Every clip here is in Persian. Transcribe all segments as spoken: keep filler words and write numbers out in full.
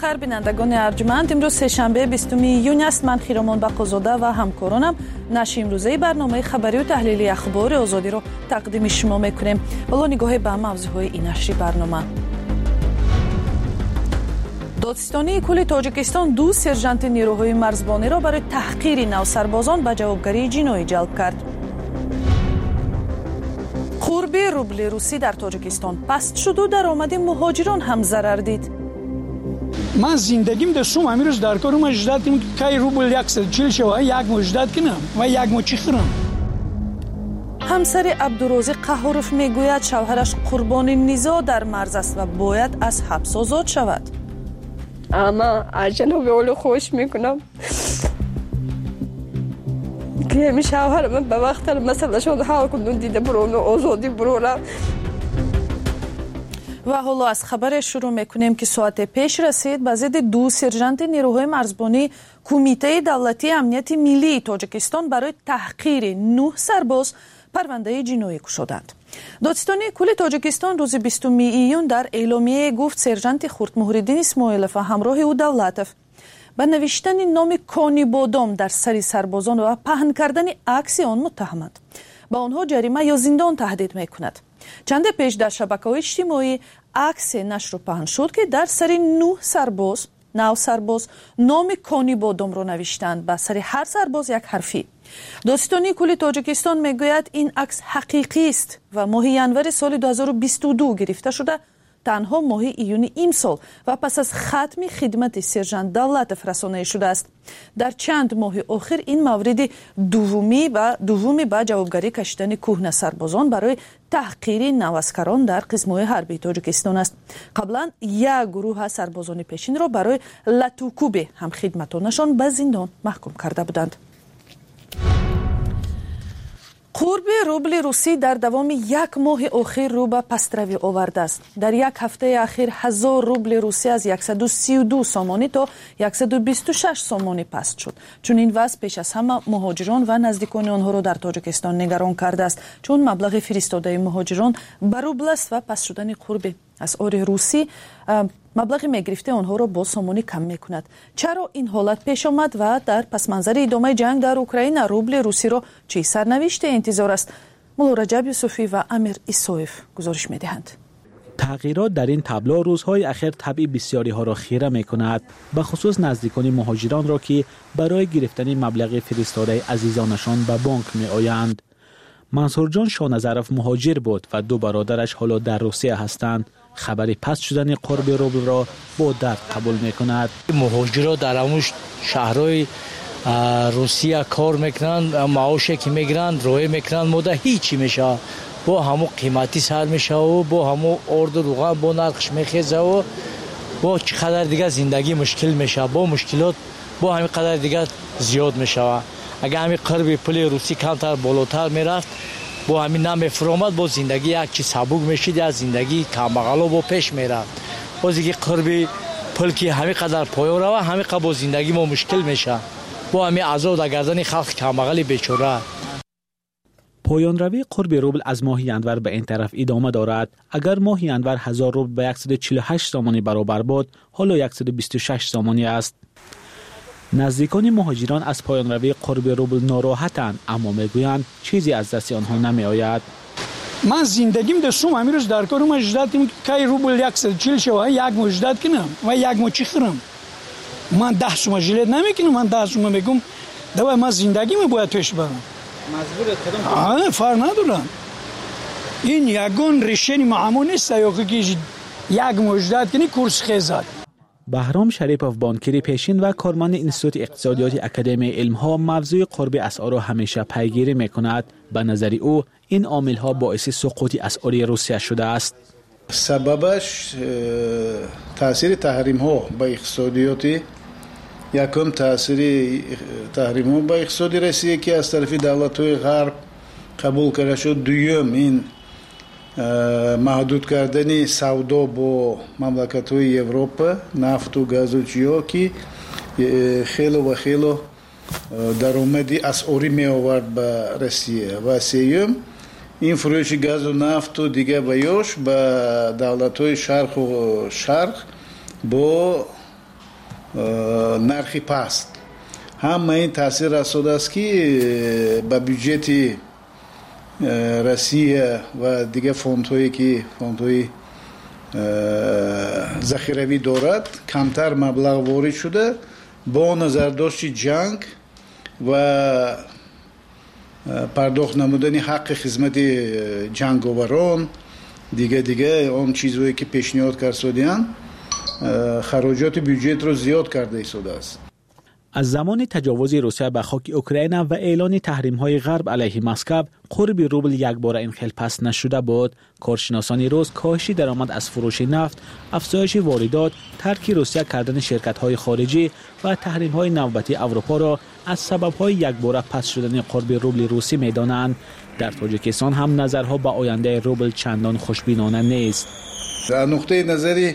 بخیر بینندگان ارجمند، امروز سه‌شنبه بیستم ایون است. من خیرامان بقازاده و همکارانم نشر امروزه برنامه خبری و تحلیلی اخبار آزادی رو تقدیم شما میکنیم. حالا نگاه به موضوعهای این نشر برنامه. دادستانی کل تاجیکستان دو سرژانت نیروهای مرزبانی را برای تحقیر نوسربازان به جوابگری جنایی جلب کرد. قرب روبل روسی در تاجیکستان پست شد و درآمد مهاجران هم ضرر دید. من زندگیم در سوم همین روز در کارم اجداد کنم که کی روبل یک سر چیل شو یک مجدد کنم و یک مچی خورم. همسر عبدالرازق قهاروف میگوید شوهرش قربان نزاع در مرز است و باید از حبس آزاد شود. اما عجله به اولو خوش میکنم که همی شوهر من به وقت مسئله شد حال کندون دیده برون و آزادی برون. و حالا از خبر شروع میکنیم که ساعت پیش رسید به ضد دو سرژانت نیروهای مرزبانی کمیته دولتی امنیت ملی تاجیکستان برای تحقیر نه سرباز پرونده جنایی گشودند. دادستانی کل تاجیکستان روز بیستم ایون در اعلامیه گفت سرژانت خورد مهرالدین اسماعیلوف و همراه او دولتف به نوشتن نام کانی بادام در سری سربازان و پهن کردن عکس آن متهمند. با آنها جریمه یا زندان تهدید میکند. چند پیش در شبکه‌های اجتماعی عکس نشر و پهن شد که در سری نه سرباز نو سرباز نام کانی بادام را نوشتند، به سری هر سرباز یک حرفی. دادستانی کل تاجیکستان میگوید این عکس حقیقی است و ماه ینور سال دو هزار و بیست و دو گرفته شده، تنها ماه ایون امسال و پس از ختم خدمت سرژانت دولت رسانه شده است. در چند ماه آخر این مورد دومی و دومی به جوابگری کشیدن کهنه سربازان برای تحقیر نواسکران در قسم‌های حربی تاجیکستان است. قبلا یک گروه سربازان پیشین را برای لطوکوب هم خدمتانشان به زندان محکوم کرده بودند. قرب روبل روسی در دوام یک ماه اخیر رو به پستروی آورده است. در یک هفته اخیر هزار روبل روسی از صد و سی و دو سامانی تا صد و بیست و شش سامانی پست شد. چون این وضع پیش از همه مهاجران و نزدیکان آنها را در تاجیکستان نگران کرده است، چون مبلغ فرستاده مهاجران به روبل است و پست شدن قرب اسعار روسی مبلغ میگرفته آنها را با سامانی کم میکند. چرا این حالت پیش آمد و در پس منظر ادامه جنگ در اوکراین روبل روسی را چه سرنوشت انتظار است؟ مولا رجب یوسفی و امیر ایسویف گزارش میدهند. تغییرات در این تابلو روزهای اخیر طبع بسیاری ها را خیره می کند، به خصوص نزدیکان مهاجران را که برای گرفتن مبلغ فرستاده عزیزانشان به بانک می آیند. منصور جان شانظرف مهاجر بود و دو برادرش حالا در روسیه هستند. خبری پست شدن قرب روبل را با درد قبول می کند. مهاجران در همون شهرهای روسیه کار میکنند، معاشی که میگیرند روی میکنند، مده هیچی میشه، با همون قیمتی سر میشه و با همون ارد و روغن با نرخش میخیزه و با چقدر دیگه زندگی مشکل میشه، با مشکلات با همین قدر دیگه زیاد میشه. اگر همین قرب پل روسی کمتر بالاتر میرفت، با همین نمیفرامد، با زندگی یک چی سبک میشید، از زندگی کمبغلا با پیش میرفت. باز دیگه قرب پل که همین قدر پایان رو همین قدر با زندگی ما مشکل میشه، با همین عذاب در گردن خلق کمبغل بیچاره. پایان روی قرب روبل از ماه ینور به این طرف ادامه دارد. اگر ماه ینور هزار روبل به صد و چهل و هشت سامانی برابر بود، حالا صد و بیست و شش سامانی است. نزدیکان مهاجران از پایان روی قرب روبل ناراحتند، اما میگویند چیزی از دست آنها نمی آید. من زندگیم در سوم همین روز در کارم اجداد کنم که کی روبل یک سر چیل شو یک مجدد کنم و یک مچی خورم. من ده سوم ژیلت نمیکنم، من ده سوم میگم دوای من زندگیم باید پیش برم. مجبورت کردم. آه فر ندارم. این یگان ریشه معمول نیست یا که یک مجدد کنی کورس خیزد. بهرام شریپوف بانکری پیشین و کارمند انستیتوت اقتصادیات اکادمی علم‌ها موضوع قرب اسعار را همیشه پیگیری می‌کند. به نظر او این عامل‌ها باعث سقوط اسعار روسیه شده است. سببش تاثیر تحریم‌ها به اقتصادیات یکم تاثیر تحریم‌ها به اقتصاد روسیه که از طرف دولت‌های غرب قبول کرده شد. دوم این محدود کردن سودا با مملکت‌های اروپا، نفت و گاز و چیا که خیلی و خیلی درآمدی اسعاری می آورد به روسیه. و سوم این فروش گاز و نفت و دیگه بیاش به دولت‌های شرق و شرق با нархи паст. ҳама ин таъсир расодааст ки ба бюджети Россия ва дигар фондҳое ки фондҳои захиравӣ дорад камтар маблағ ворид шуда бо назардошти ҷанг ва пардохт намудани ҳаққи хизмати ҷанговарон дига дига он чизҳое ки пешниҳод карданд хароҷоти бюджетро зиёд карда истодааст. از زمان تجاوز روسیه به خاک اوکراین و اعلان تحریم‌های غرب علیه مسکو قرب روبل یک بار انخیل پس نشده بود. کارشناسان روز کاهش درآمد از فروش نفت، افزایش واردات، ترک روسیه کردن شرکت‌های خارجی و تحریم‌های نوبتی اروپا را از سبب‌های یک باره پس شدن قرب روبل روسی می‌دانند. در تاجیکستان هم نظرها به آینده روبل چندان خوشبینانه نیست. از نقطه نظر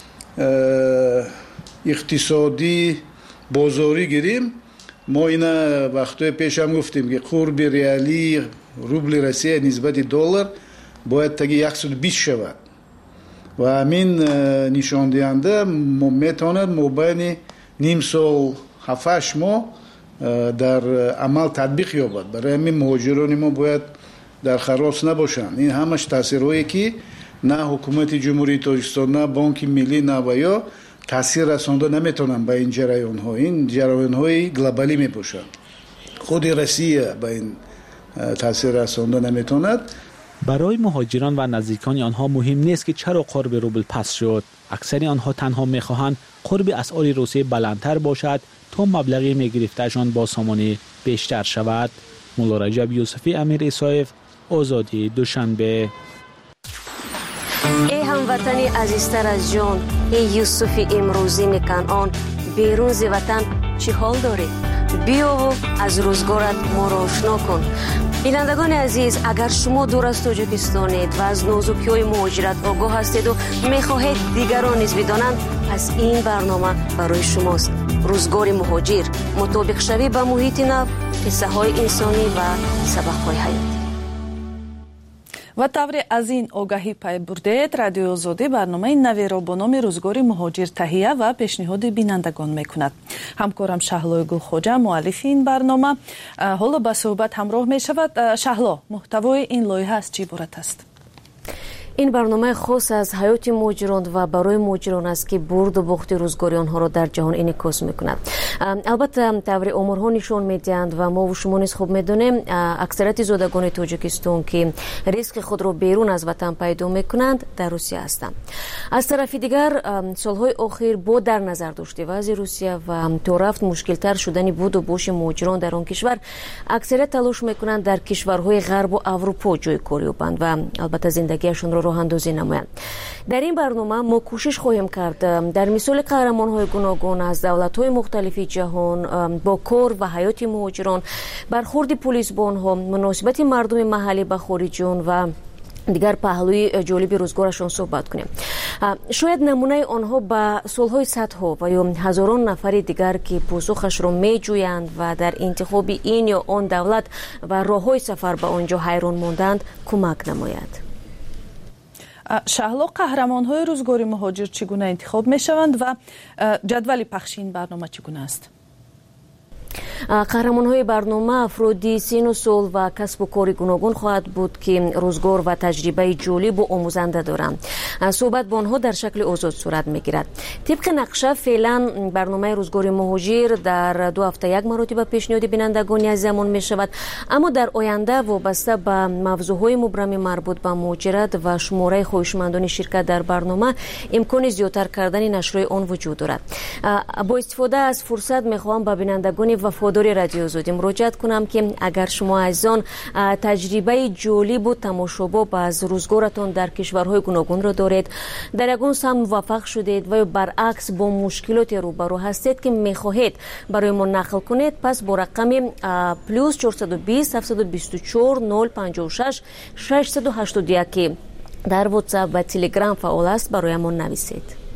اقتصادی بازاری گیریم ما اینا وقتای پیش هم گفتیم که قرب ریالی روبل روسیه نسبت دلار باید تا صد و بیست شود و همین نشان دهنده میتواند مابین نیم سال هفت هشت ماه در عمل تطبیق یابد. برای همین مهاجران ما باید در خلاص نباشند. این همش تاثیرهایی که نه حکومت جمهوری تاجیکستان نه بانک ملی نه و یا تاثیر رسانده نمیتونن به این جریان ها. این جریان های گلوبالی میباشند. خود روسیه به این تاثیر رسانده نمیتوند. برای مهاجران و نزدیکان آنها مهم نیست که چرا قرب روبل پس شد. اکثر آنها تنها میخواهند قرب اسعار روسیه بلندتر باشد تا مبلغی میگرفتهشان با سامانه بیشتر شود. مولا رجب یوسفی، امیر ایسایف، آزادی، دوشنبه. ای هموطنی عزیزتر از جان، ای یوسف امروزی کنعان، بیرون ز وطن چی حال داری؟ بیا و از روزگارت ما را آشنا کن. بینندگان عزیز، اگر شما دور از تاجیکستانید و از نازکی‌های مهاجرت آگاه هستید و می‌خواهید دیگران نیز بدانند، پس این برنامه برای شماست. روزگار مهاجر، مطابق شوی با محیط نو، قصه‌های انسانی و سبق‌های حیاتی. و тавре аз ин огаҳӣ пай бурдед, радиои озодӣ барномаи наверо бо номи рӯзгори муҳоҷир таҳия ва пешниҳоди бинандагон мекунад. ҳамкорам шаҳлои гулхоҷа муаллифи ин барнома ҳоло ба суҳбат ҳамроҳ мешавад. шаҳло, муҳтавои ин лоиҳа аз чӣ иборат аст? این برنامه خاص از حیات مهاجران و برای مهاجران است که برد و باخت روزگاری آنها را در جهان انعکاس می‌کند. البته طور آمارها نشان می‌دهند و ما و شما نیز خوب می‌دانیم اکثریت زادگان تاجیکستان که ریسک خود را بیرون از وطن پیدا می‌کنند در روسیه هستند. از طرف دیگر سالهای اخیر با در نظر داشته وضع روسیه و تا رفت مشکل‌تر شدن بود و باش مهاجران در آن کشور، اکثریت تلاش می‌کنند در کشورهای غرب و اروپا جای کار یابند و البته زندگیشان را راه اندازی نمایند. در این برنامه ما کوشش خواهیم کرد در مثال قهرمان‌های گوناگون از دولت‌های مختلف جهان با کار و حیات مهاجران، برخورد پلیس با آنها، مناسبت مردم محلی با خارجیان و دیگر پهلوی جالب روزگارشان صحبت کنیم. شاید نمونه آنها با سالهای صدها و یا هزاران نفر دیگر که پاسخش را می‌جویند و در انتخاب این یا آن دولت و راه‌های سفر به آنجا حیران ماندند کمک نماید. شهلا، قهرمان‌های روزگاری مهاجر چگونه انتخاب می‌شوند و جدول پخش این برنامه چگونه است؟ قهرمان‌های برنامه افرادی سن و سال و کسب و کار گوناگون خواهد بود که روزگار و تجربه جالب و آموزنده دارند. صحبت با آنها در شکل آزاد صورت می‌گیرد. طبق نقشه فعلا برنامه روزگاری مهاجر در دو هفته یک مرتبه پیشنهاد بینندگان از زمان می‌شود، اما در آینده وابسته به موضوعهای مبرم مربوط به مهاجرت و شماره خواهشمندان شرکت در برنامه امکان زیادتر کردن نشر آن وجود دارد. با استفاده از فرصت می‌خواهم به بینندگان وفادار رادیو آزادی مراجعت کنم که اگر شما از آن تجربه جالب و تماشاباب از روزگارتان در کشورهای گوناگون را دارید، در یگان سهم موفق شدید و برعکس با مشکلات روبرو هستید که میخواهید برای ما نقل کنید، پس با رقم پلوس چهارصد و بیست هفتصد و بیست و چهار صفر پنجاه و شش ششصد و هشتاد و یک در واتساپ و تلگرام فعال است برای ما نویسید.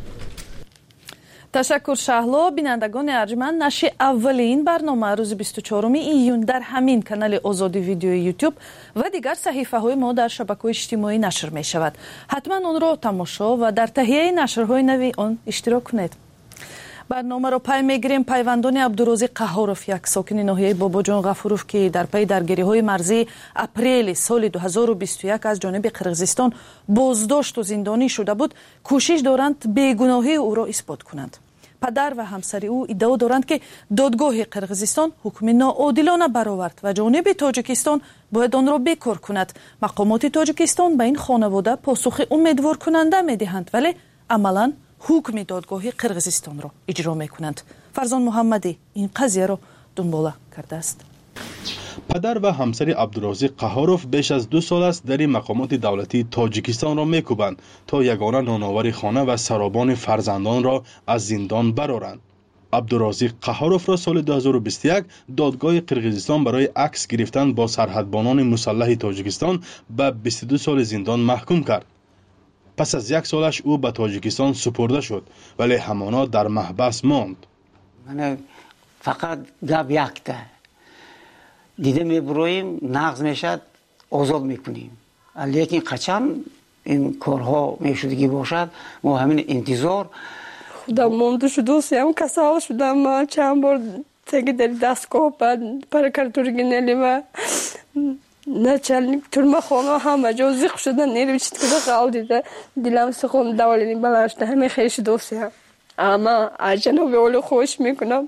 تشکر شهلا. بینندگان ارجمند، نشر اولی این برنامه روز بیست و چهارم ایون در همین کانال آزادی ویدیو یوتیوب و دیگر صحیفه های ما در شبکه‌های اجتماعی نشر می شود. حتما آن را تماشا و در تهیه نشرهای نوی آن اشتراک کنید. برنامه را پی میگیریم. پیوندان عبدالرازق قهاروف، یک ساکن ناحیه باباجان غفوروف که در پی درگیری های مرزی اپریل سال دو هزار و بیست و یک از جانب قرقیزستان بازداشت و زندانی شده بود، کوشش دارند بیگناهی او را اثبات کنند. پدر و همسر او ادعا دارند که دادگاه قرقیزستان حکم ناعادلانه برآورد و جانب تاجیکستان باید آن را بیکار کند. مقامات تاجیکستان به این خانواده پاسخ امیدوار کننده میدهند، ولی عملاً حکم دادگاه قرقیزستان را اجرا میکنند. فرزان محمدی این قضیه را دنباله کرده است. پدر و همسر عبدالرازق قهاروف بیش از دو سال است در مقامات دولتی تاجیکستان را میکوبند تا یگانه نانآور خانه و سرابان فرزندان را از زندان برآورند. عبدالرازق قهاروف را سال دو هزار و بیست و یک دادگاه قرقیزستان برای عکس گرفتن با سرحدبانان مسلح تاجیکستان به بیست و دو سال زندان محکوم کرد. پس از یک سالش او به تاجیکستان سپرده شد، ولی همانا در محبس ماند. من فقط گپ یکته دیده میبرویم، نقض میشد، آزاد میکنیم. لیکن قچان این کارها میشدگی باشد، ما همین انتظار. خودم مونده شده سیم کسال شدم. من چند بار تگه در دستگاه بعد پرکارتورگی نلی و نه چند ترمه خانه همه جا زیخ شدن نیلی چید که قال دیده دیلم سخون دولینی بلاشته همه خیش دوستیم. اما اجنبی اولی خوش میکنم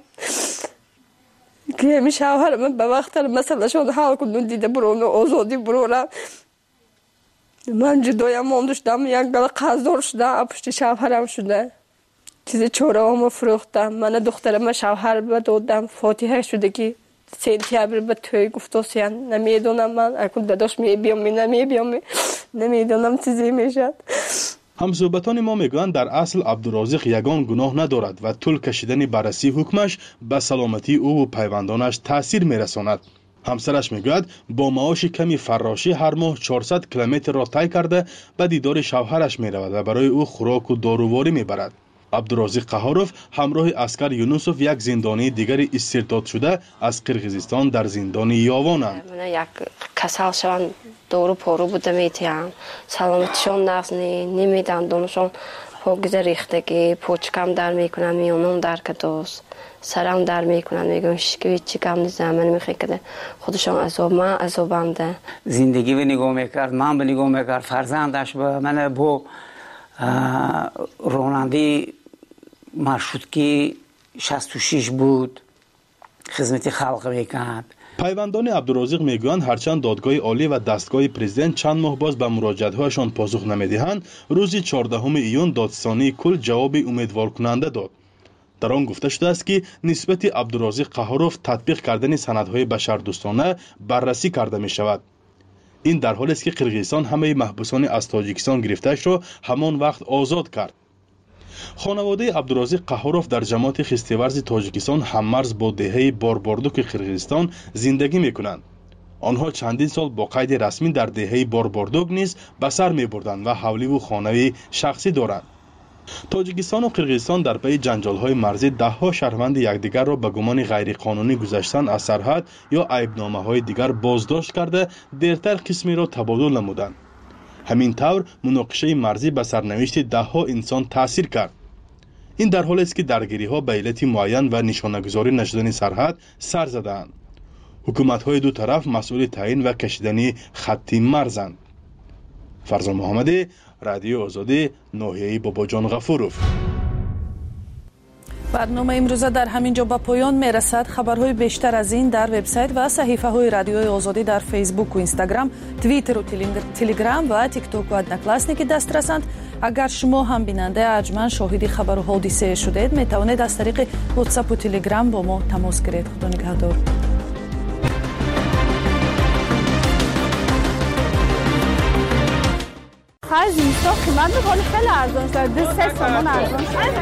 که همی شوهرم به وقت مثلا شده حال کنون دیده برونه آزادی برونه. من جدایم مانده شدم، یک گل قصدار شده پشت شوهرم شده، چیز چوره همو فروختم. من دخترم شوهر بدادم، فاتحه شده که سنتیابر به توی گفتاسیان نمیدونم. من اکل داداش می بیام می نمی بیام نمیدونم چیزی میشد. همصحبتان ما میگویند در اصل عبدالرازق یگان گناه ندارد و طول کشیدن بررسی حکمش به سلامتی او و پیوندانش تاثیر میرساند. همسرش میگوید با معاش کمی فراشی هر ماه چهارصد کیلومتر را طی کرده به دیدار شوهرش میرود و برای او خوراک و داروواری میبرد. عبدالرازق قهاروف همراه اسکر یونوسوف، یک زندانی دیگر استرداد شده از قرقیزستان، در زندان یاوانند. من یک کسل شوان دورو پارو بوده میتیم، سلامتشون نقص نمیدن، دونشون پاگیز ریختگی، پوچکم در میکنن، میونم در کدوست، سرم در میکنن، میگم شکوی چی کم نیزم، من میخوای کده خودشون عذاب، من عذابم ده. زندگی به نگاه میکرد، من به نگاه میکرد، فرزندش به من با راننده مرشودکی شصت و شش بود، خدمت خلق میکرد. پیوندان عبدالرازق میگویند هرچند دادگاه عالی و دستگاه پرزیدنت چند ماه باز به مراجعه‌هایشان پاسخ نمیدهند، روز چهاردهم ایون دادستانی کل جواب امیدوار کننده داد. در آن گفته شده است که نسبت عبدالرازق قهاروف تطبیق کردن سندهای بشردوستانه بررسی کرده می شود. این در حالی است که قرقیزستان همه محبوسان از تاجیکستان گرفته‌اش را همان وقت آزاد کرد. خانواده عبدالرازق قهاروف در جماعت خستیورز تاجیکستان هممرز با دهه بارباردوک قرقیزستان زندگی میکنند. آنها چندین سال با قید رسمی در دهه بارباردوک نیز به سر میبردند و حولی و خانه شخصی دارند. تاجیکستان و قرقیزستان در پی جنجال‌های مرزی ده‌ها شهروند یکدیگر را به گمان غیرقانونی گذشتن از سرحد یا عیبنامه‌های دیگر بازداشت کرده، دیرتر قسمی را تبادل نمودند. همین طور مناقشه مرزی به سرنوشت ده‌ها انسان تاثیر کرد. این در حالی است که درگیری‌ها به علت معین و نشانه‌گذاری نشدن سرحد سر زدند. حکومت‌های دو طرف مسئول تعیین و کشیدن خط مرزند. فرزان محمدی، رادیو آزادی، ناحیه باباجان غفوروف. برنامه امروزه در همین جا به پایان میرسد. خبرهای بیشتر از این در وبسایت و صحیفه های رادیوی آزادی در فیسبوک و اینستاگرام، توییتر و تلگرام و تیک توک و ادنکلاسنیک دسترسند. اگر شما هم بیننده ارجمند شاهد خبر و حادثه شدید، می توانید از طریق واتساپ و تلگرام با ما تماس گیرید. خدا نگهدار. هر زیستا قیمت میکنه خیلی ارزان شده، سه سامان ارزان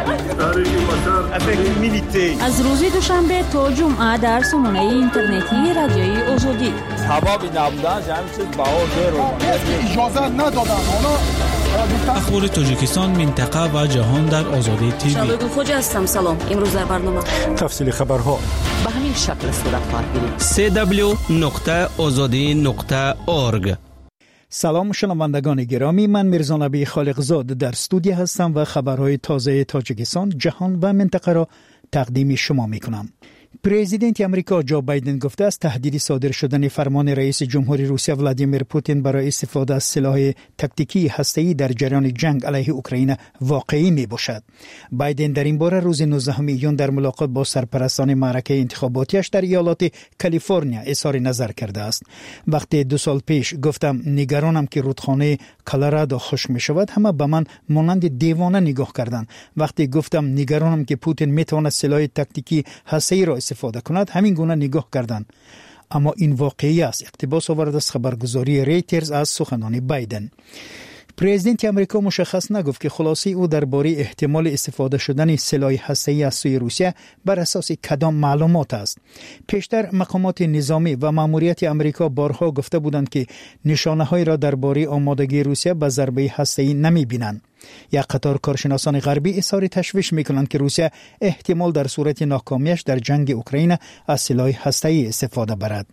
شده. از روز دوشنبه تا جمعه در سامانه اینترنتی رادیوی آزادی. سبب نبودن جمعی چیز بهار بیرون اجازه ندادن. اخبار تاجیکستان، منطقه و جهان در آزادی تیوی. شبگو خوج هستم. سلام. امروز در برنامه تفصیل خبرها به همین شکل صورت خواهد گرفت. سی دبلیو نقطه آزادی نقطه اورگ. سلام شنوندگان گرامی، من میرزا نبی خالقزاد در استودیو هستم و خبرهای تازه تاجیکستان، جهان و منطقه را تقدیم شما میکنم. پرزیدنت آمریکا جو بایدن گفته است تهدید صادر شدن فرمان رئیس جمهوری روسیه ولادیمیر پوتین برای استفاده از سلاح تاکتیکی هسته‌ای در جریان جنگ علیه اوکراین واقعی می باشد. بایدن در این باره روز نوزدهم ایون در ملاقات با سرپرستان معرکه انتخاباتیش در ایالات کالیفرنیا اظهار نظر کرده است. وقتی دو سال پیش گفتم نگرانم که رودخانه کلرادو خشک می شود، همه به من مانند دیوانه نگاه کردند. وقتی گفتم نگرانم که پوتین می تواند سلاح تاکتیکی هسته‌ای را استفاده کند، همین گونه نگاه کردند. اما این واقعی است. اقتباس آورده از خبرگزاری ریترز از سخنان بایدن. پرزیدنت آمریکا مشخص نگفت که خلاصه او درباره احتمال استفاده شدن سلاح هسته‌ای از سوی روسیه بر اساس کدام معلومات است. پیشتر مقامات نظامی و ماموریت آمریکا بارها گفته بودند که نشانه‌هایی را درباره آمادگی روسیه به ضربه هسته‌ای نمی‌بینند. یک قطار کارشناسان غربی اظهار تشویش می‌کنند که روسیه احتمال در صورت ناکامیش در جنگ اوکراین از سلاح هسته‌ای استفاده برد.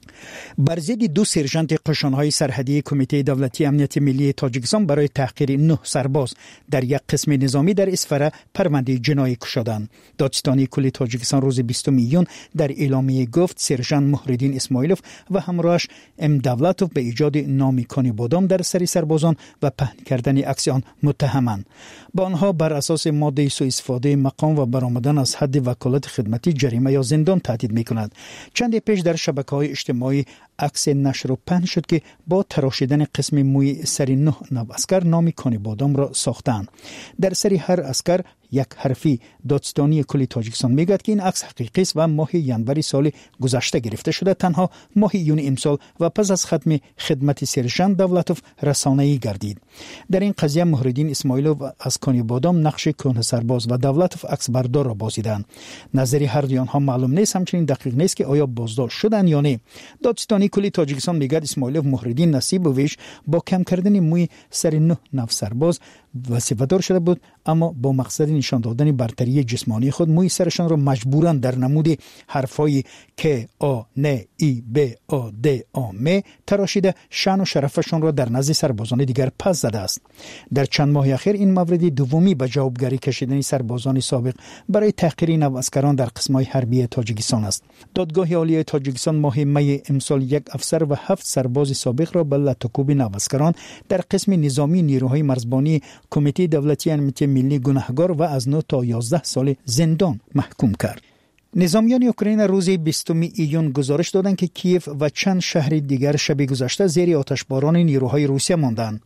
بر ضد دو سرژانت قشان‌های سرحدی کمیته دولتی امنیت ملی تاجیکستان برای تحقیر نه سرباز در یک قسم نظامی در اسفره پرونده جنایی گشودند. دادستانی کل تاجیکستان روز بیستم ایون در اعلامیه گفت سرژانت محردین اسماعیلوف و همراهش ام دولتوف به ایجاد نامی کانی بادام در سری سربازان و پهن کردن عکس آن متهمند. با آنها بر اساس ماده سوء استفاده مقام و برآمدن از حد وکالت خدمتی جریمه یا زندان تهدید می‌کند. چند پیش در شبکه‌های اجتماعی عکس نشر و پهن شد که با تراشیدن قسم موی سری نه نو اسکر نامی کانی بادام را ساختند. در سری هر اسکر یک حرفی. دادستانی کل تاجیکستان میگوید که این عکس حقیقی است و ماه ینوری سال گذشته گرفته شده. تنها ماه یونی امسال و پس از ختم خدمت سرژانت دولتوف رسانه‌ای گردید. در این قضیه محردین اسماعیلوف از کانی بادام نقش کهنه سرباز و دولتوف عکس بردار را بازیدند. نظری هر دو آنها معلوم نیست، همچنین دقیق نیست که آیا بازداشت شدند یا نه. دادستانی کل تاجیکستان میگوید اسماعیلوف محردین نصیب و ویش با کم کردن موی سر نه نو سرباز وظیفه‌دار شده بود، اما با مقصد نشان دادن برتری جسمانی خود موی سرشان را مجبوراً در نمود حرفای که آ ن ای ب آ د آ م تراشیده شأن و شرفشان را در نزد سربازان دیگر پس زده است. در چند ماه اخیر این مورد دومی به جوابگری کشیدن سربازان سابق برای تحقیر نواسکران در قسم‌های حربی تاجیکستان است. دادگاه عالی تاجیکستان ماه می امسال یک افسر و هفت سرباز سابق را به لطکوب نواسکران در قسم نظامی نیروهای مرزبانی کمیته دولتی امنیت ملی گناهکار و از نه تا یازده سال زندان محکوم کرد. نظامیان اوکراین روز بیستم ایون گزارش دادند که کیف و چند شهر دیگر شب گذشته زیر آتشباران نیروهای روسیه ماندند.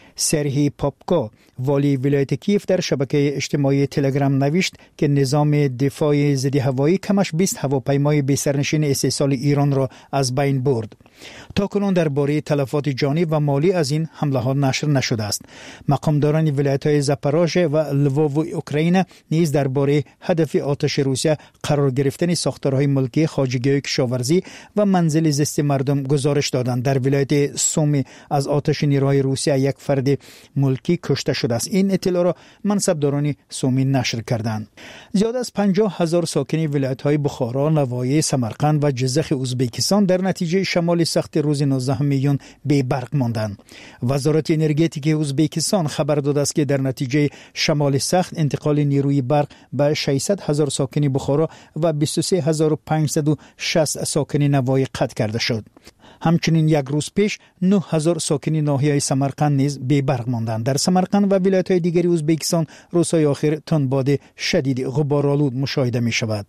سرهی پاپکا والی ولایت کیف در شبکه اجتماعی تلگرام نوشت که نظام دفاع ضد هوایی کمش بیست هواپیمای بی سرنشین استحصال ایران را از بین برد. تاکنون درباره تلفات جانی و مالی از این حمله ها نشر نشده است. مقامداران ولایت‌های زاپاروژه و لوو اوکراین نیز درباره هدف آتش روسیه قرار گرفتن ساختارهای ملکی خواجگی کشاورزی و منزل زیست مردم گزارش دادند. در ولایت سومی از آتش نیروهای روسیه یک فرد ملکی کشته شده است. این اطلاع را منصبداران سومی نشر کردند. زیاد از پنجاه هزار ساکن ولایت‌های بخارا، نواحی سمرقند و جزخ ازبکستان در نتیجه شمال سخت روز نوزدهم میون بی برق ماندند. وزارت انرژتیک ازبکستان خبر داده است که در نتیجه شمال سخت انتقال نیروی برق به ششصد هزار ساکن بخارا و بیست و سه هزار و پانصد و شصت ساکن نواحی قطع کرده شد. همچنین یک روز پیش نه هزار ساکن ناحیه سمرقند نیز بی برق ماندند. در سمرقند و ولایت‌های دیگری ازبکستان روزهای آخر تندباد شدید غبارآلود مشاهده می شود.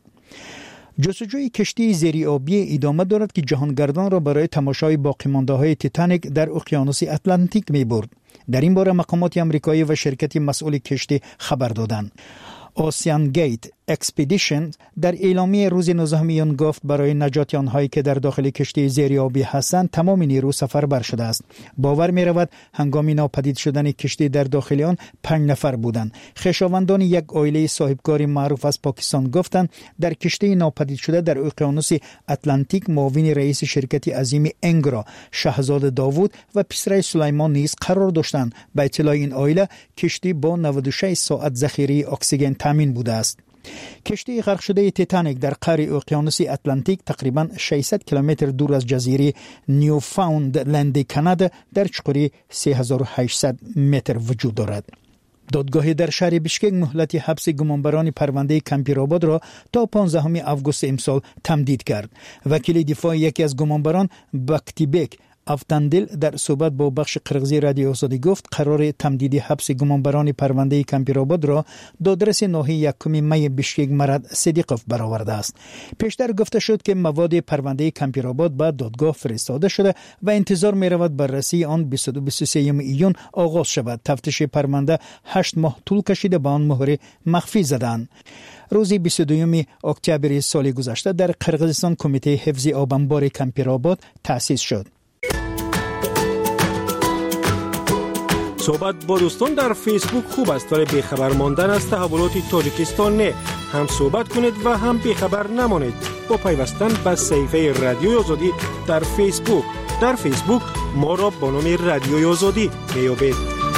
جستجوی کشتی زیری آبی ادامه دارد که جهانگردان را برای تماشای باقی مانده‌های تیتانیک در اقیانوس اتلانتیک می برد. در این باره مقامات آمریکایی و شرکت مسئول کشتی خبر دادند. اوسیان گیت اکسپیدیشن در اعلامیه روز نوزدهم ایون گفت برای نجات آنهایی که در داخل کشتی زیریابی هستند تمام نیرو سفربر شده است. باور می رود هنگام ناپدید شدن کشتی در داخل آن پنج نفر بودند. خویشاوندان یک عائله صاحبکاری معروف از پاکستان گفتند در کشتی ناپدید شده در اقیانوس اتلانتیک معاون رئیس شرکت عظیم انگرا شاهزاده داوود و پسر سلیمان نیز قرار داشتند. به اطلاع این عائله کشتی با نود و شش ساعت ذخیره اکسیژن تامین بوده است. کشتی غرق شده تیتانیک در قعر اقیانوس اتلانتیک تقریباً ششصد کیلومتر دور از جزیره نیوفاوندلند کانادا در چقوری سه هزار و هشتصد متر وجود دارد. دادگاه در شهر بیشکک مهلت حبس گمانبران پرونده کمپیرآباد را تا پانزدهم آگوست امسال تمدید کرد. وکیل دفاع یکی از گمانبران باکتیبک افتندل در صحبت با بخش قرغزی رادیو آزادی گفت قرار تمدید حبس گمانبران پرونده کمپیرآباد را دادرس ناحیه یکم می بیشکک مرد صدیقوف برآورده است. پیشتر گفته شد که مواد پرونده کمپیرآباد به دادگاه فرستاده شده و انتظار می رود بررسی آن بیست و سه ایون آغاز شود. تفتیش پرونده هشت ماه طول کشیده، به آن مهر مخفی زدند. روز بیست و دو اکتبر سال گذشته در قرغیزستان کمیته حفظ آب انبار کمپیرآباد تأسیس شد. صحبت با دوستان در فیسبوک خوب است، ولی بیخبر ماندن از تحولات تاجیکستان نه. هم صحبت کنید و هم بیخبر نمانید با پیوستن به صفحه رادیوی آزادی در فیسبوک. در فیسبوک ما را با نام رادیوی آزادی میابید.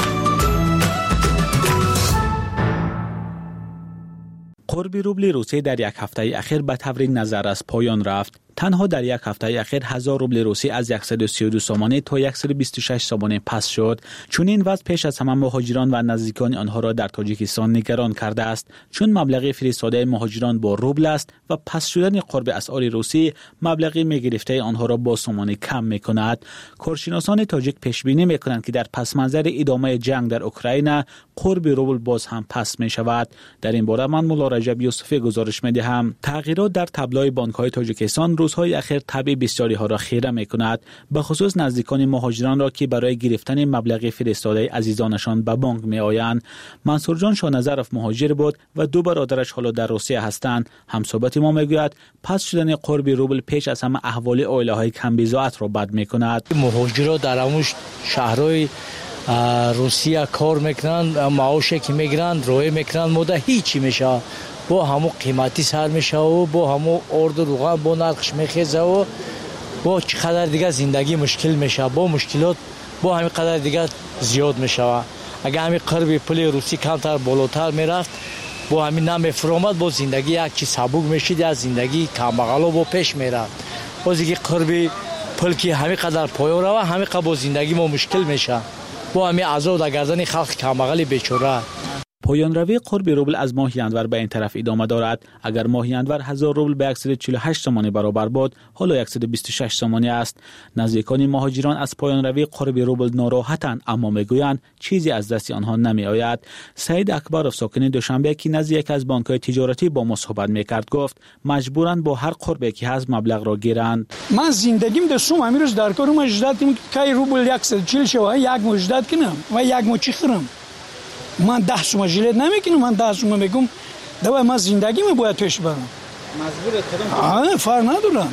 قرب روبل روسی در یک هفته اخیر به طور نظر از پایان رفت. تنها در یک هفته اخیر هزار روبل روسی از صد و سی و دو سامانه تا صد و بیست و شش سامانه پس شد. چون این وضع پیش از همه مهاجران و نزدیکان آنها را در تاجیکستان نگران کرده است، چون مبلغ فرستاده مهاجران با روبل است و پس شدن قرب اسعار روسی مبلغ میگرفته آنها را با سامانه کم میکند. کارشناسان تاجیک پیش بینی میکنند که در پس منظر ادامه جنگ در اوکراین قرب روبل باز هم پس می شود. در این باره من مولا رجب یوسفی گزارش میدهم. تغییرات در تبلای بانک‌های تاجیکستان روزهای اخیر طبع بسیاری ها را خیره می کند، به خصوص نزدیکان مهاجران را که برای گرفتن مبلغ فرستاده عزیزانشان به بانک می آیند. منصور جان شاهنظرف مهاجر بود و دو برادرش حالا در روسیه هستند. همصحبت ما میگوید پس شدن قرب روبل پیش از همه احوال عائله های کم بضاعت را بد می کند. مهاجران در همون شهرهای روسیه کار میکنند، معاش که میگیرند روی میکنند، مده هیچی میشه، با همو قیمتی سر میشه و با همو ارد و روغن با نرخش میخیزه و با چقدر دیگه زندگی مشکل میشه، با مشکلات با همین قدر دیگه زیاد میشه. اگر همین قرب پول روسی کمتر بالاتر میرفت، با همین نمیفرامد، با زندگی یک چی سبک میشید، از زندگی کمبغلا با پیش میرفت. باز دیگه قرب پول که همین قدر پایه رو همین قدر با زندگی ما مشکل میشه، با همین عذاب در گردن خلق کمبغل بیچاره. پایان روی قرب روبل از ماه ینور به این طرف ادامه دارد. اگر ماه ینور هزار روبل به صد و چهل و هشت سامانه برابر بود، حالا صد و بیست و شش سامانه است. نزدیکان مهاجران از پایان روی قرب روبل ناراحتند، اما میگویند چیزی از دست آنها نمی آید. سعید اکبرов ساکن دوشنبه که نزد یک از بانک‌های تجارتی با ما صحبت میکرد گفت مجبورند با هر قربی که هست مبلغ را گیرند. من زندگیم در سوم امروز در کارم اجداد کنم که روبل صد و چهل شو یک مجدد کنم و یک مچی خرم. من ده سوم ژیلت نمیکنم، من ده سوم میگم دوای من زندگیمو باید پیش برم. مجبور کردم. آه فرق ندارم.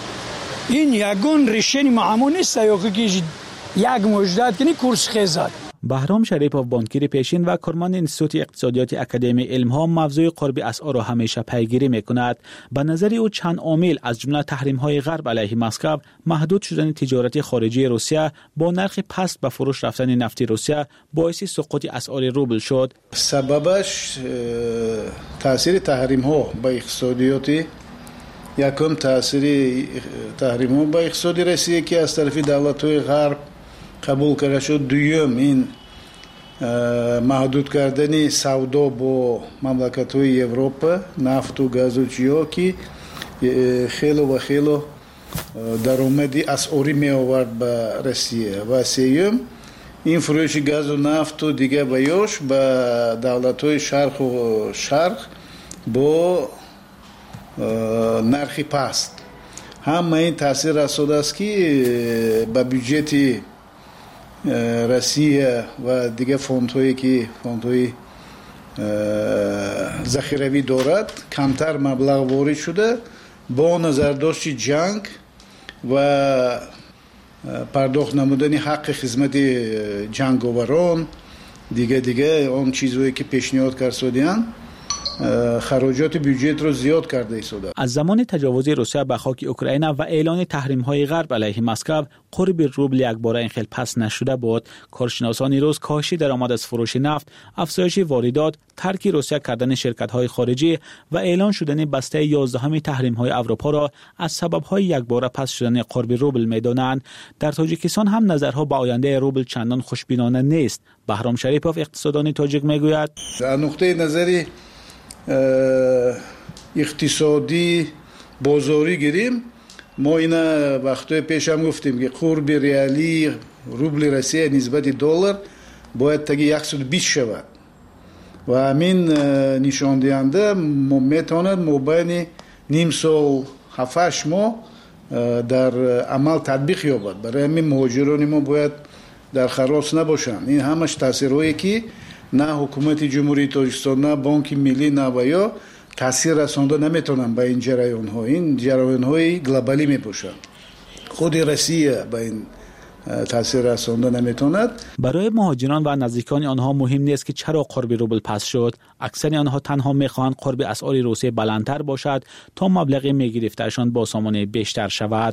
این یگون ریشه معمول نیست یا که یک مجدد کنی کورس خیزد. بهرام شریفov بانکیر پیشین و کارمند انستیتوت اقتصادیات اکادمی علم ها موضوع قرب اسعار را همیشه پیگیری میکند. به نظر او چند عامل از جمله تحریم های غرب علیه مسکو، محدود شدن تجارت خارجی روسیه با نرخ پست به فروش رفتن نفت روسیه باعث سقوط اسعار روبل شد. سببش تاثیر تحریم ها به اقتصادیات یکم تاثیر تحریم ها به اقتصادی روسیه که از طرف دولت های غرب قبول کرده شد. دویم این محدود کردن سودا با مملکت های اروپا، نفت و گاز و چیا که خیلی و خیلی درآمدی اسعاری می آورد به روسیه. و سوم این فروش گاز و نفت و دیگه بیاش به دولت های شرق و شرق با نرخ پست. همه این تاثیر رسوده است که به بودجه روسیه و دیگه فوندهایی که فوندهای ذخیروی دارد کمتر مبلغ وارد شده. با نظرداشت جنگ و پرداخت نمودن حق خدمت جنگاوران دیگه دیگه اون چیزهایی که پیشنهاد کردن خراجات بودجت رو زیاد کرده ایستاده. از زمان تجاوز روسیه به خاک اوکراین و اعلان تحریم‌های غرب علیه مسکو، قرب روبل یکباره این خیلی پس نشده بود. کارشناسان روز کاهش درآمد از فروش نفت، افزایش واردات، ترک روسیه کردن شرکت‌های خارجی و اعلان شدن بسته یازدهم تحریم‌های اروپا را از سبب‌های یکباره پس شدن قرب روبل می‌دانند. در تاجیکستان هم نظرها به آینده روبل چندان خوشبینانه نیست. بهرام شریپوف اقتصاددان تاجیک میگوید از نقطه نظری اقتصادی بازاری گیریم، ما اینا وقتای پیش هم گفتیم که قرب ریالی روبل روسیه نسبت دلار باید تا صد و بیست شود و همین نشان دهنده میتواند مابین نیم سال هفت هشت ماه در عمل تطبیق یابد. برای همین مهاجران ما باید در خلاص نباشند. این همش تاثیرهایی که نه حکومت جمهوری تاجیکستان نه بانک ملی نه و یا تاثیر رسانده نمیتونن به این جریان ها. این جریان های گلوبالی میباشند. خود روسیه به این تاثیر رسانده نمیتوند. برای مهاجران و نزدیکان آنها مهم نیست که چرا قرب روبل پس شد. اکثر آنها تنها میخواهند قرب اسعار روسیه بلندتر باشد تا مبلغ میگرفتهشان با سامانه بیشتر شود.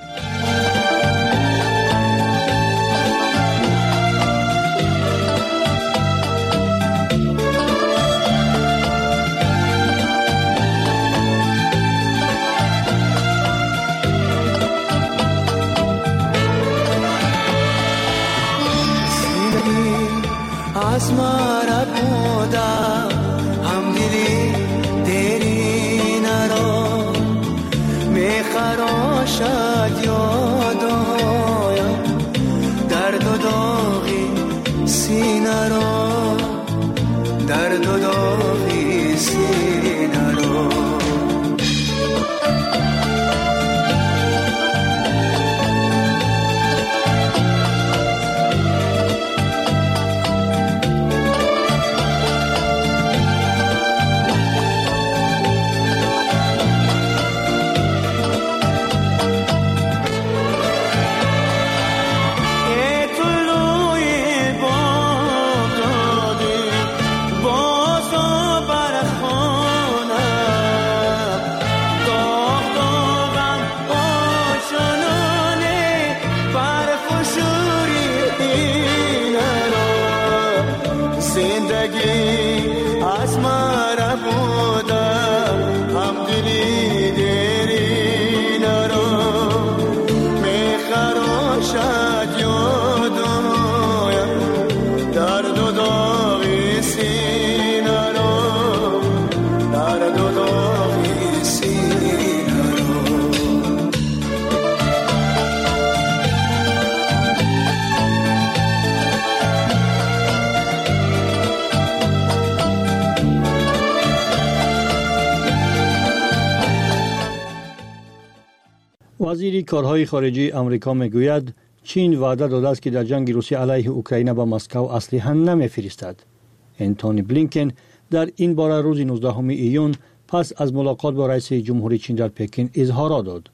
از مرا بودا هم دلی دیری نرا میخراشد یادایم درد و داغی سینه را درد و داغی سینه را وزیر کارهای خارجه آمریکا میگوید چین وعده داده است که در جنگ روسیه علیه اوکراین به مسکو اسلحه نمیفرستد. انتونی بلینکن در این باره روز نوزدهم ایون پس از ملاقات با رئیس جمهوری چین در پکین اظهارات داد.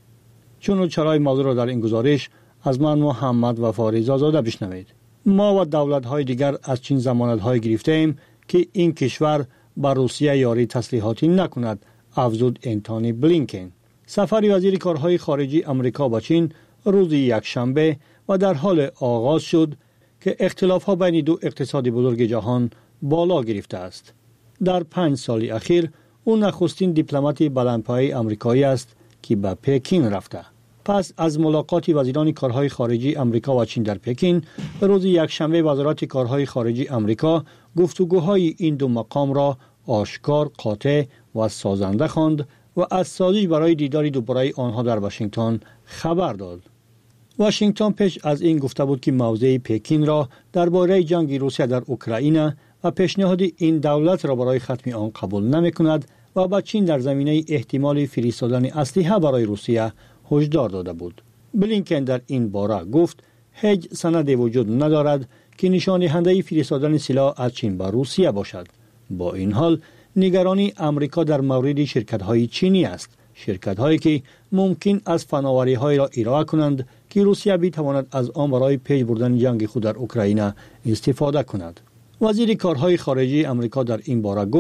چون چرای موضوع را در این گزارش از من محمد وفا رضازاده بشنوید. ما و دولت‌های دیگر از چین ضمانت‌های گرفته‌ایم که این کشور بر روسیه یاری تسلیحاتی نکند، افزود انتونی بلینکن. سفر وزیر کارهای خارجه آمریکا به چین روز یکشنبه و در حال آغاز شد که اختلاف‌ها بین دو اقتصاد بزرگ جهان بالا گرفته است. در پنج سال اخیر او نخستین دیپلمات بلندپایه آمریکایی است که به پکین رفته. پس از ملاقات وزیران کارهای خارجه آمریکا و چین در پکین، روز یکشنبه وزارت کارهای خارجه آمریکا گفتگوهای این دو مقام را آشکار، قاطع و سازنده خواند و از سازش برای دیدار دوباره آنها در واشنگتن خبر داد. واشنگتن پیش از این گفته بود که موضع پکین را درباره جنگ روسیه در اوکراین و پیشنهاد این دولت را برای ختم آن قبول نمی‌کند و با چین در زمینه احتمال فرستادن اسلحه برای روسیه هشدار داده بود. بلینکن در این باره گفت هیچ سندی وجود ندارد که نشان دهنده فرستادن سلاح از چین به روسیه باشد. با این حال نگرانی آمریکا در مورد شرکت‌های چینی است، شرکت‌هایی که ممکن از فناوری‌های را ارائه کنند که روسیه بتواند از آن برای پیش بردن جنگ خود در اوکراین استفاده کند. وزیر کارهای خارجه آمریکا در این باره گفت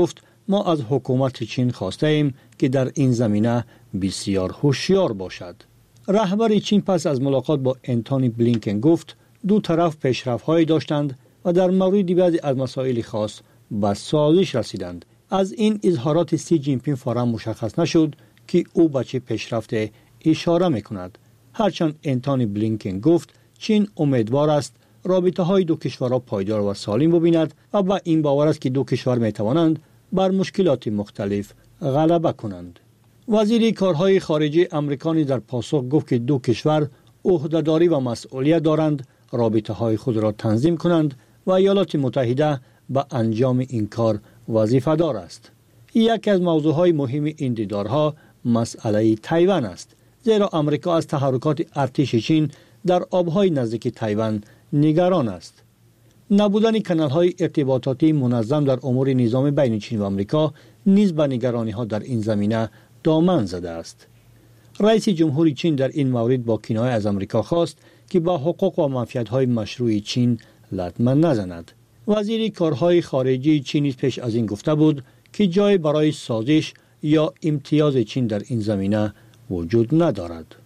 ما از حکومت چین خواسته ایم که در این زمینه بسیار هوشیار باشد. رهبر چین پس از ملاقات با انتونی بلینکن گفت دو طرف پیشرفت‌هایی داشتند و در مورد بعضی از مسائل خاص به سازش رسیدند. از این اظهارات سی جین پینگ فوراً مشخص نشد که او به چه پیشرفت اشاره می‌کند. هرچند انتونی بلینکن گفت چین امیدوار است رابطه‌های دو کشورها پایدار و سالم ببیند و با این باور است که دو کشور می‌توانند بر مشکلات مختلف غلبه کنند. وزیر کارهای خارجه آمریکا در پاسخ گفت که دو کشور عهده‌داری و مسئولیت دارند رابطه‌های خود را تنظیم کنند و ایالات متحده به انجام این کار وظیفه دار است. یکی از موضوعهای مهم این دیدارها مسئله تایوان است، زیرا آمریکا از تحرکات ارتش چین در آبهای نزدیک تایوان نگران است. نبودن کانال‌های ارتباطاتی منظم در امور نظام بین چین و آمریکا نیز به نگرانی‌ها در این زمینه دامن زده است. رئیس جمهوری چین در این مورد با کنایه از آمریکا خواست که با حقوق و منفعت‌های مشروع چین لطمه نزند. وزیر کارهای خارجه چین پیش از این گفته بود که جای برای سازش یا امتیاز چین در این زمینه وجود ندارد.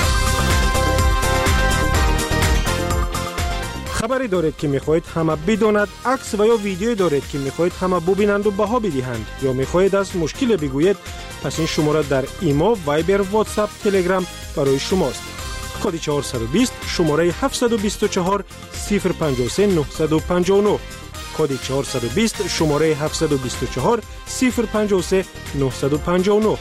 خبری دارید که میخواهید همه بداند، عکس و یا ویدیویی دارید که میخواهید همه ببینند و بها بدهند یا میخواهید از مشکل بگویید، پس این شماره در ایمو، وایبر، واتساپ، تلگرام برای شماست. کد چهارصد و بیست شماره هفتصد و بیست و چهار صفر پنجاه و سه نهصد و پنجاه و نه. کد چهارصد و بیست شماره هفتصد و بیست و چهار صفر پنجاه و سه نهصد و پنجاه و نه.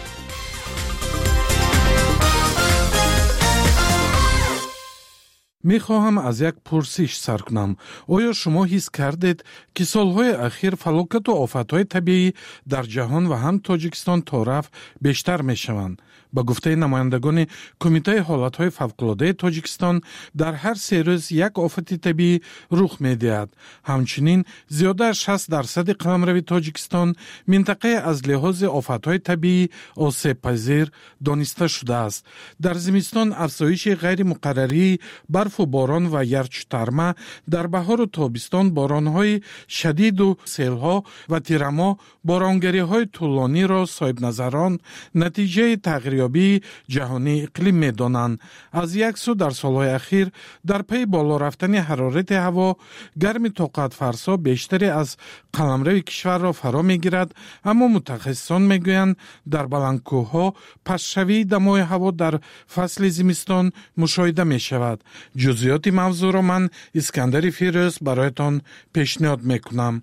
می خواهم از یک پرسش سر کنم. آیا شما حس کردید که سالهای اخیر فلاکت و آفتهای طبیعی در جهان و هم تاجیکستان تا رفت بیشتر می شوند؟ با گفته نمایندگان کمیته حالتهای فوق‌العاده تاجیکستان در هر سه روز یک آفت طبیعی رخ می دهد. همچنین زیاده از شصت درصد قلمرو تاجیکستان منطقه از لحاظ آفتهای طبیعی آسیب پذیر دانسته شده است. در زمستان افزایش غیر مقرری برف و باران و یرچترمه، در بهار و تابستان بارانهای شدید و سیلها و تیرما بارانگریهای طولانی را صاحب نظران نتیجه تغییریابی جهانی اقلیم می دانند. از یک سو در سالهای اخیر در پی بالا رفتن حرارت هوا گرم طاقت فرسا بیشتری از قلمرو کشور را فرا می گیرد، اما متخصصان می گویند در بلندکوه‌ها پسشوی دمای هوا در فصل زمستان مشاهده می شود. جزئیات موضوع را من اسکندر فیروز برایتان پیشنهاد می کنم.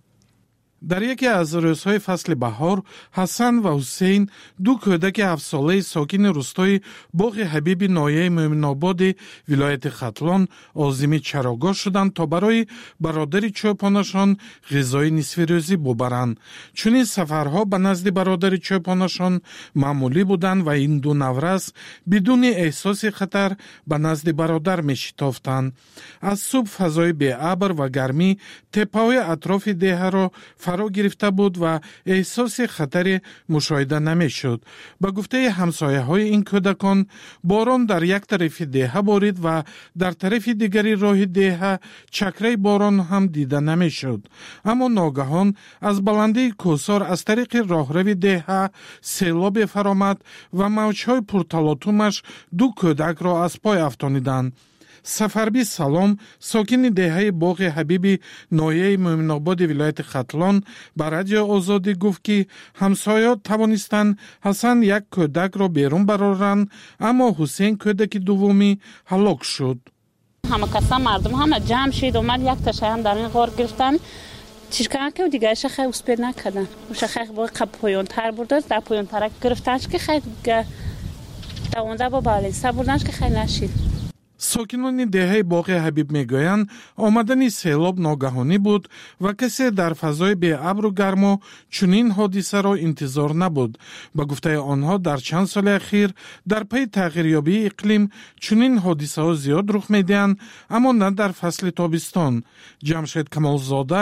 در یکی از روزهای فصل بهار، حسن و حسین، دو کودک هفت ساله ساکن روستای باغ حبیب ناحیه مومن‌آباد ولایت ختلان عازم چراگاه شدند تا برای برادر چوپانشان غذای نصف روزی ببرند. چون این سفرها به نزد برادر چوپانشان معمولی بودند و این دو نورس بدون احساس خطر به نزد برادر می شتافتند. از صبح فضای بی ابر و گرمی تپه‌های اطراف دیه را فرا گرفته بود و احساس خطر مشاهده نمی شد. با گفته همسایه های این کودکان، باران در یک طرف دیه بارید و در طرف دیگری راه دیه چکره باران هم دیده نمی شد. اما ناگهان از بلندی کوسار از طریق راهرو دیه سیلاب فرامد و موجهای پرتلاطمش دو کودک را از پای افشاندند. سفربی سلام، ساکن دهه باغ حبیب ناحیه مومن‌آباد ولایت ختلان به رادیو آزادی گفت که همسایه‌ها توانستند حسن یک کودک را بیرون برارند، اما حسین کودک دومی هلاک شد. همه کسا مردم همه جمع شد اومد یک تا شیان در این غار گرفتن چیکار که دیگه شخه اسپید نکردن و شخه با قب پایان تر برده در پایان ترک گرفتنش که خیلی دوانده با بالینسته بردنش که خیلی نشید. ساکنان دهه باغ حبیب میگویند آمدن سیلاب ناگهانی بود و کسی در فضای بی ابر و گرما چنین حادثه را انتظار نبود. با گفته آنها در چند سال اخیر در پی تغییریابی اقلیم چنین حادثه ها زیاد رخ میدهند، اما نه در فصل تابستان. جمشید کمالزاده،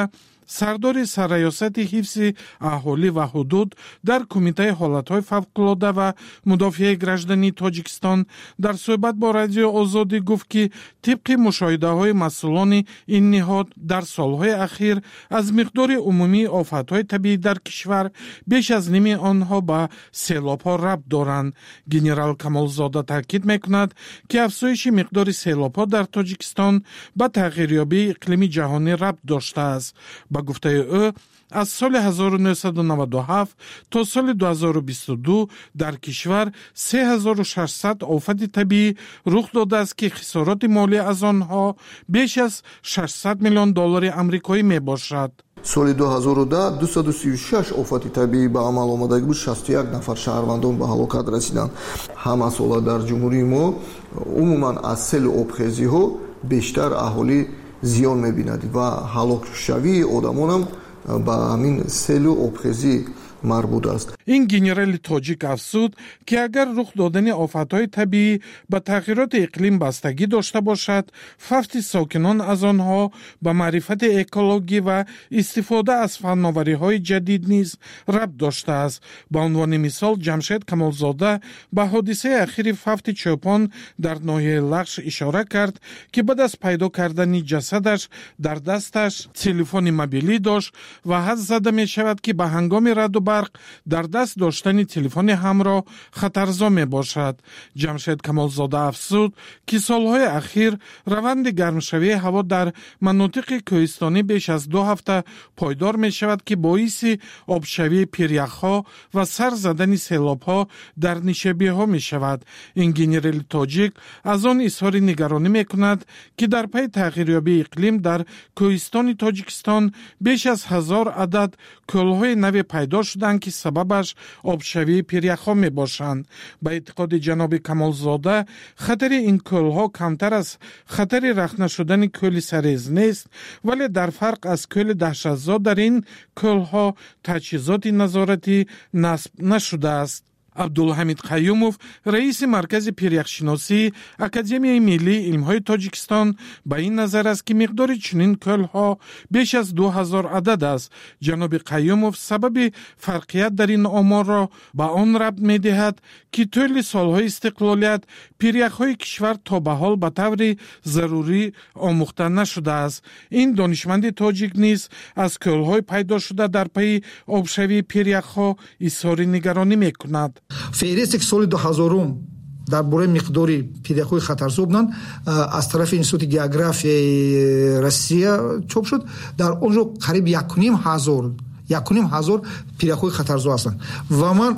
сардори сарриёсати ҳифзи аҳолӣ ва ҳудуд дар кумитаи ҳолатҳои фавқулода ва мудофиаи граждании Тоҷикистон дар суҳбат бо Радиои Озодӣ гуфт, ки тибқи мушоҳидаҳои масъулони ин ниҳод дар солҳои ахир аз миқдори умумии офатҳои табиӣ дар кишвар беш аз ними онҳо ба селобҳо рабт доранд. Генерал Камолзода таъкид мекунад, ки афзоиши миқдори селобҳо дар Тоҷикистон ба тағйирёбии иқлими ҷаҳонӣ рабт доштааст. Ба гуфтаи ӯ, аз соли ҳазору нӯҳсаду наваду ҳафт то соли ду ҳазору бисту ду дар кишвар се ҳазору шашсад офати табиӣ рух додааст, ки хисороти молӣ аз онҳо беш аз шашсад миллион доллари амрикоӣ мебошад. соли ду ҳазору даҳ дусаду сию шаш офати табиӣ ба амал омадаги буд, шасту як нафар шаҳрвандон ба ҳалокат расиданд. ҳама сола дар ҷумҳурии мо умуман аз селу обхезиҳо бештар аҳолӣ зиён мебинад ва ҳалокшавии одамонам ба ҳамин селу обхезӣ марбут аст. ин генерали тоҷик афзуд, ки агар рух додани офатҳои табиӣ ба тағйироти иқлим бастагӣ дошта бошад, фавти сокинон аз онҳо ба маърифати экологӣ ва истифода аз фанновариҳои ҷадид низ рабт доштааст. Ба унвони мисол, Ҷамшед Камолзода ба ҳодисаи ахири фавти чӯпон дар ноҳияи Лағш ишора кард, ки баъд аз пайдо кардани ҷасадаш дар дасташ телефони мобилӣ дошт ва ҳадс зада мешавад, ки ба ҳангоми раъду барқ дар даст доштани телефони ҳамроҳ хатарзо мебошад. Ҷамшед Камолзода афзуд, ки солҳои ахир раванди гармшавии ҳаво дар манотиқи кӯҳистонӣ беш аз ду ҳафта пойдор мешавад, ки боиси обшавии пиряхҳо ва сар задани селобҳо дар нишебиҳо мешавад. ин генерали тоҷик аз он изҳори нигаронӣ мекунад, ки дар пайи тағйирёбии иқлим дар кӯҳистони Тоҷикистон беш аз ҳазор адад кӯлҳои наве пайдо шуданд, ки сабабаш обшавии пиряхҳо мебошанд. Ба эътиқоди ҷаноби Камолзода, хатари ин кӯлҳо камтар аз хатари рахна шудани кӯли сарез нест, вале дар фарқ аз кӯли даҳшатзод дар ин кӯлҳо таҷҳизоти назоратӣ насб нашудааст. Абдулҳамид Қаюмов, раиси маркази пиряхшиносии Академияи миллии илмҳои Тоҷикистон, ба ин назар аст, ки миқдори чунин кӯлҳо беш аз ду ҳазор адад аст. ҷаноби Қаюмов сабаби фарқият дар ин оморро ба он рабт медиҳад, ки тӯли солҳои истиқлолият пиряхҳои кишвар то ба ҳол ба таври зарурӣ омӯхта нашудааст. ин донишманди тоҷик низ аз кӯлҳои пайдошуда дар пайи обшавии пиряхҳо изҳори нигаронӣ мекунад. феҳристи ки соли дуҳазорум дар бораи миқдори пиряхҳои хатарзо буданд аз тарафи Институти географияи Россия чоп шуд. дар онҷо қариб якуним ҳазор якуним ҳазор пиряхҳои хатарзо ҳастанд ва ман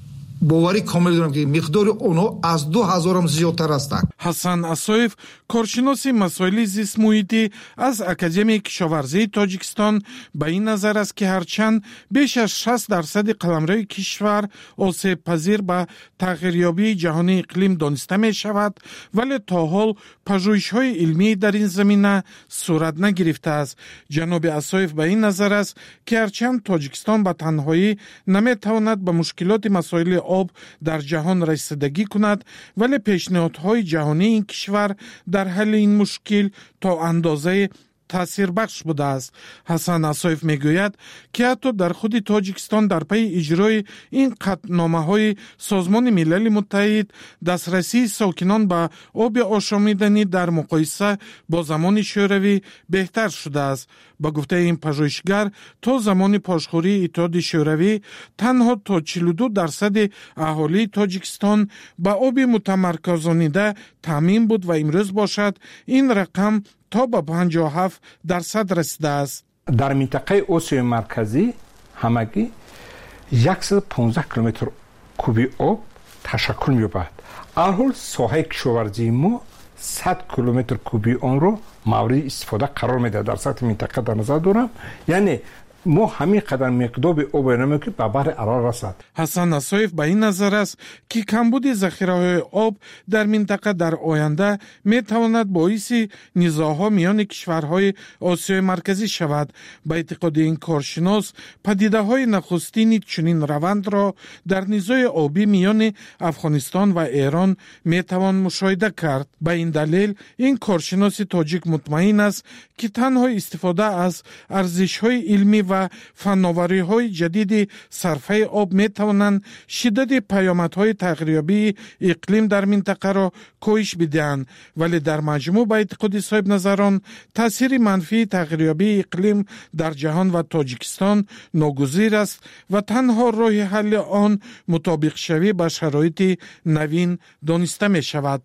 боварӣ комил дорам, ки миқдори онҳо аз ду ҳазорам зиёдтар ҳастанд. Ҳасан Асоев, коршиноси масоили зистмуҳитӣ аз Академияи кишоварзии Тоҷикистон, ба ин назар аст, ки ҳарчанд беш аз шаст дарсади қаламрои кишвар осебпазир ба тағйирёбии ҷаҳонии иқлим дониста мешавад, вале то ҳол пажӯҳишҳои илмӣ дар ин замина сурат нагирифтааст. ҷаноби Асоев ба ин назар аст, ки ҳарчанд Тоҷикистон ба танҳоӣ наметавонад ба мушкилоти масоили об дар ҷаҳон расидагӣ кунад, вале пешниҳодҳои ҷаҳонии ин кишвар дар ҳалли ин мушкил то андозае таъсирбахш будааст. Ҳасан Асоев мегӯяд, ки ҳатто дар худи Тоҷикистон дар пайи иҷрои ин қатъномаҳои Созмони Милали Муттаҳид дастрасии сокинон ба оби ошомиданӣ дар муқоиса бо замони шӯравӣ беҳтар шудааст. Ба гуфтаи ин пажӯҳишгар, то замони пошхӯрии Иттиҳоди Шӯравӣ танҳо то чилу ду дарсади аҳолии Тоҷикистон ба оби мутамарказонида таъмин буд ва имрӯз бошад ин рақам то ба панҷоҳу ҳафт дарсад расидааст. дар минтақаи Осиёи марказӣ ҳамагӣ яксад و панздаҳ километр куби об ташаккул меёбад. алҳол соҳаи кишоварзии мо сад километр куби онро мавриди истифода қарор медиҳад. дар сатҳи минтақа дар назар дорам, яъне ما همین قدر مقدار آب نمی که به بر ارال رسد. حسن نصایف به این نظر است که کمبود ذخیره آب در منطقه در آینده می تواند باعث نزاع‌ها میان کشورهای آسیای مرکزی شود. به اعتقاد این کارشناس پدیده‌های نخستین چنین روند را در نزاع آبی میان افغانستان و ایران می توان مشاهده کرد. به این دلیل این کارشناس تاجیک مطمئن است که تنها استفاده از ارزش‌های علمی و فناوری‌های جدید صرفه آب می توانند شدت پیامدهای تغییریابی اقلیم در منطقه را کاهش بدهند، ولی در مجموع به اعتقاد صاحب نظران تاثیر منفی تغییریابی اقلیم در جهان و تاجیکستان ناگزیر است و تنها راه حل آن مطابق شوی به شرایط نوین دانسته می شود.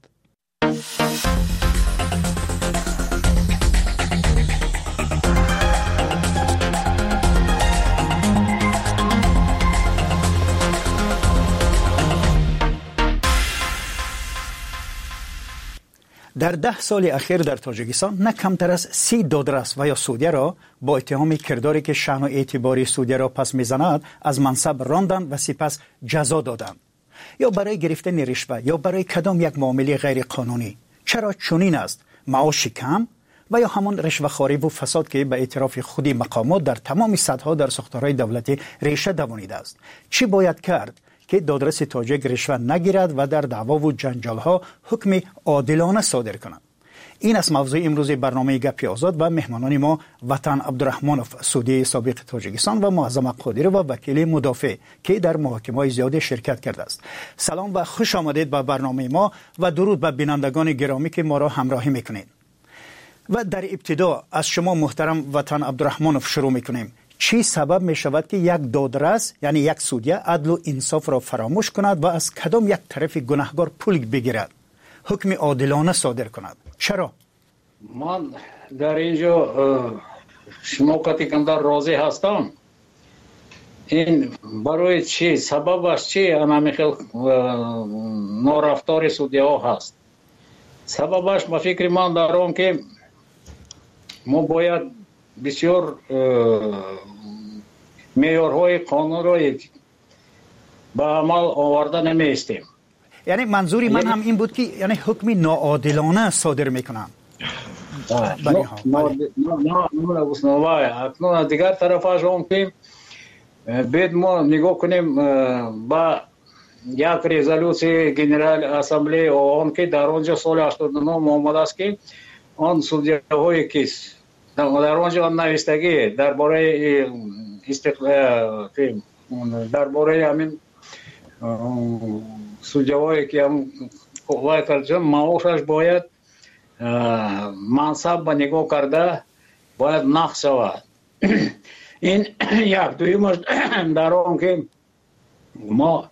در ده سال اخیر در تاجیکستان نه کمتر از سی دادرس و یا سودیه را با اتهام کرداری که شأن و اعتباری سودیه را پس میزند از منصب راندند و سپس جزا دادند، یا برای گرفتن رشوه یا برای کدام یک معامله غیر قانونی. چرا چنین است؟ معاش کم و یا همان رشوه‌خواری و فساد که به اعتراف خودی مقامات در تمام سطح‌ها در ساختارهای دولتی ریشه دوانیده است. چی باید کرد که دادرس تاجیک رشوه نگیرد و در دعوا و جنجال‌ها حکم عادلانه صادر کند؟ این است موضوع امروز برنامه گپی آزاد و مهمانان ما وطن عبدالرحمانوف سودی سابق تاجیکستان و معظم قادری و وکیل مدافع که در محاکمه‌های زیاد شرکت کرده است. سلام و خوش آمدید به برنامه ما و درود به بینندگان گرامی که ما را همراهی میکنید. و در ابتدا از شما محترم وطن عبدالرحمانوف شروع میکنیم. چی سبب می شود که یک دادرس یعنی یک سودیه عدل و انصاف را فراموش کند و از کدام یک طرف گناهکار پول بگیرد، حکم عادلانه صادر کند؟ چرا؟ من در اینجا شما کتی کندر راضی هستم. این برای چی سببش چی همین نارفتار سودیه ها هست؟ سببش به فکر من دارم که ما باید بسیار معیارهای قانون را به عمل آورده نمیستیم. یعنی منظوری من هم این بود که یعنی حکم ناعادلانه صادر میکنم. نه نه نه اکنون دیگر طرفش هم که باید ما نگاه کنیم با یک رزولوسی جنرال اسمبلی آن که در آنجا سال هشتاد و نه آمده است که آن سودیه های کیس در آنجا نوشتگی درباره استقلال درباره همین سودیه‌هایی که هم قوای کردن معاشش باید منصب به نگاه کرده باید نقص شود. این یک دویمش در آن که ما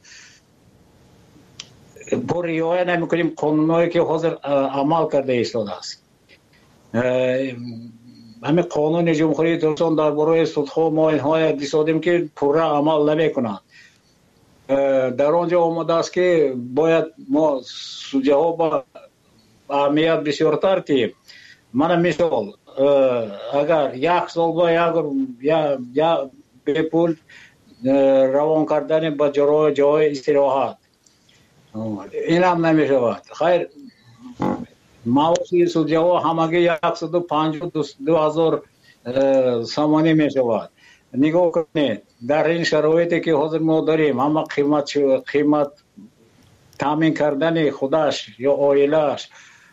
با رعایت نمی‌کنیم قانونایی که حاضر عمل کرده ایستاده است. همین قانون جمهوری تاجیکستان درباره سودها ما اینها دیدیم که پورا عمل نمی‌کنند. در آنجا آمده است که باید ما سودیه ها با اهمیت بسیارتر که من مثال اگر یک سال با یا یا به پول روان کردن به جای جای استراحت این هم نمی شود. خیر معاشی سودیه ها همگی صد و پنجاه و دو هزار سامانی می شود. نگاه کنید در این شرایطی که حاضر ما داریم همه قیمت قیمت تامین کردن خودش یا عائله‌اش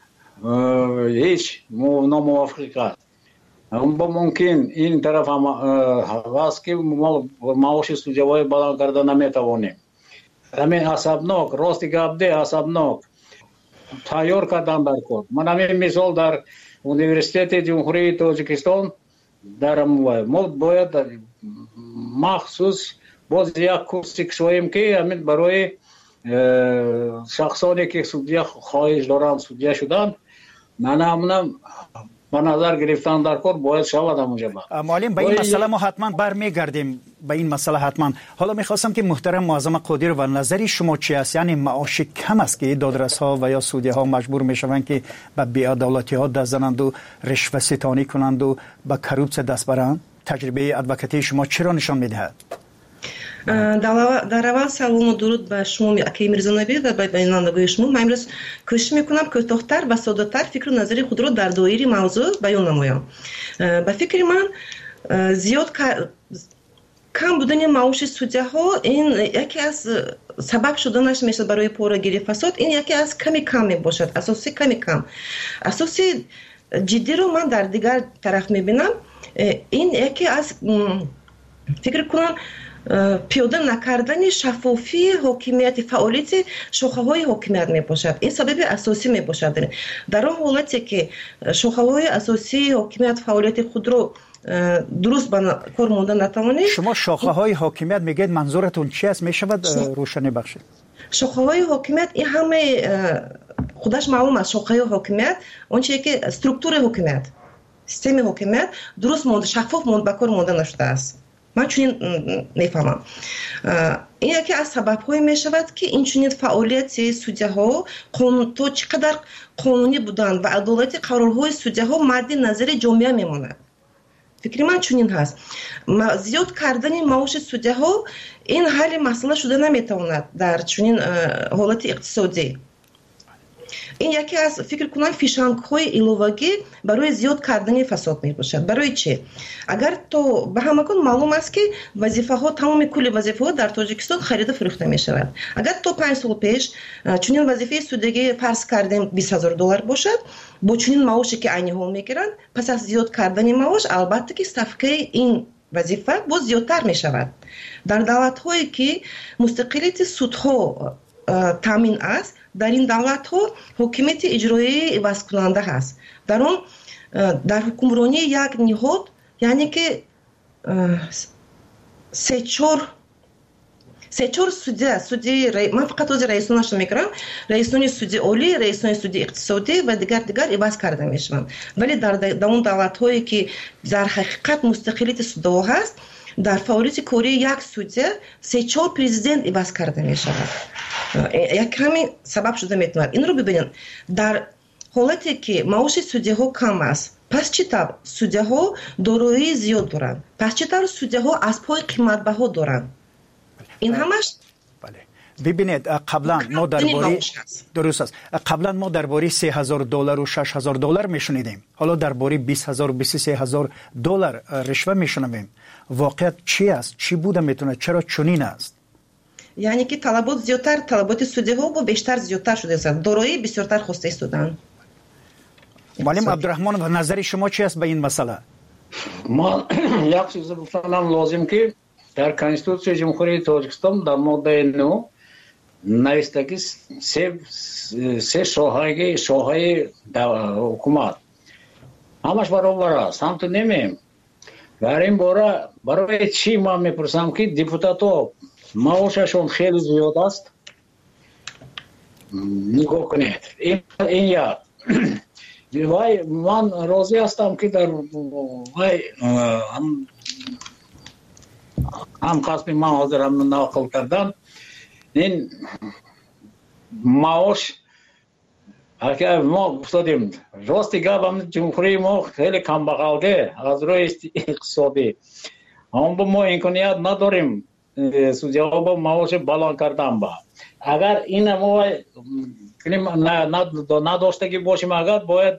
هیچ ناموافق است. اما ممکن این طرف هم هست که ما معاش سودیه‌های بلند کردن نمیتوانیم. همین عصبناک راست گپ ده عصبناک تیار کردن در کار. من همین مثال در اونیورسیت جمهوری تاجیکستان در ما باید مخصوص باز یک کورس کشویم که همین برای شخصانی که سودیه خواهش دارن سودیه شدن من همونم به نظر گرفتن در کار باید شود همونجا با معلم به این مسئله ما حتما برمیگردیم به این مسئله حتما. حالا میخواستم که محترم معظم قادری و نظری شما چی است؟ یعنی معاش کم است که دادرس ها و یا سودیه ها مجبور میشوند که به بی‌عدالتی ها دست زنند و رشوه ستانی کنند و به کروپس دست برند؟ تجربه ادوکاتی شما چرا نشان میدهد؟ در اول سلام و درود به شما اکی میرزانبی و به بینندگان شما. من امروز کوشش میکنم کوتاه‌تر و ساده‌تر فکر و نظر خود را در دایره موضوع بیان نمایم. به فکر من زیاد کم بودن معاش سودجه ها این یکی از سبب شدنش میشه برای پورگیری فساد. این یکی از کمی کم می باشد، اساسی کمی کم. اساسی جدی رو من در دیگر طرف میبینم. این یکی از فکر کنم پیاده نکردن شفافی حاکمیت، فعالیت شاخه‌های حاکمیت می باشد. این سبب اساسی می باشد. در اون حالتی که شاخه‌های اساسی حاکمیت فعالیت خود رو درست به کار ماندن نتوانید. شما شاخه‌های حاکمیت میگید منظورتون چی است؟ میشود روشنی بخشید؟ شاخه‌های حاکمیت این همه خودش معلوم است. شاخه‌های حاکمیت اون چیزی که استرکتور حاکمیت، سیستم حاکمیت درست ماند، شفاف ماند، به کار مانده نشده است. من چنین میفهمم. این یکی از سبب‌های میشود که این چنین فعالیت سودجه‌ها قانون تو چقدر قانونی بودن و عدالت قرارهای سودجه‌ها مد نظر جامعه میماند. فکر من چنین هست. زیاد کردن معاش سودجه‌ها این حل مسئله شده نمیتواند در چنین حالت اقتصادی. این یکی از فکر کنم فیشنگ‌های ایلوواگی برای زیاد کردن فساد می باشد. برای چی؟ اگر تو به همگان معلوم است که وظیفه ها تمام کل وظیفه ها در تاجیکستان خرید و فروخته می شود. اگر تو پنج سال پیش چنین وظیفه سودگی فرض کردیم بیست هزار دلار باشد، با چنین معاشی که عینی ها میگیرند، پس از زیاد کردن معاش البته که صفقه این وظیفه باز زیادتر می شود. در دولت هایی که مستقلیت سودها تامین است، در این دولت ها حکومت اجرایی عوض کننده هست. در اون در حکمرانی یک نهاد، یعنی که سه چهار سه چهار سودی سودی من فقط از رئیسانش میگم، رئیسان سودی عالی، رئیسان سودی اقتصادی و دیگر دیگر عوض کرده میشوند. ولی در در اون دولت هایی که در حقیقت مستقلیت سودها هست، در فعالیت کاری یک سودی سه چهار پرزیدنت عوض کرده می شود. یک همین سبب شده میتواند. این رو ببینید، در حالتی که معاش سودی ها کم است، پس چطور سودی ها دارایی زیاد دارند؟ پس چطور سودی ها از پای قیمت بها دارند؟ این همش ببینید قبلا ما درباره درست است قبلا ما درباره سه هزار دلار و شش هزار دلار میشنیدیم، حالا درباره بیست هزار و بیست و سه هزار دلار رشوه میشنویم. واقعیت چی است؟ چی بوده میتونه؟ چرا چنین است؟ یعنی که طلبات زیادتر، طلبات سودی ها با بیشتر زیادتر شده است، دارایی بسیارتر خواسته استودن. معلم عبدالرحمن و نظر شما چی است به این مسئله؟ ما یک چیز بفهمم لازم که در کنستیتوسیون جمهوری تاجیکستان در ماده نه نوشته که سه سه شاخه شاخه حکومت همش برابر است. هم تو نمیم. در این باره برای چی ما میپرسم که دیپوتاتو معاششون خیلی زیاد است. نگاه کنید. این این یا وای من راضی هستم که در وای هم هم قسمی من حاضرم نقل کردن این معاش اگر ما افتادیم راستی گفتم جمهوری ما خیلی کم بغلده از روی اقتصادی، هم با ما امکانیت نداریم سودجه با معاش بلند کردن. با اگر این ما نداشتگی باشیم، اگر باید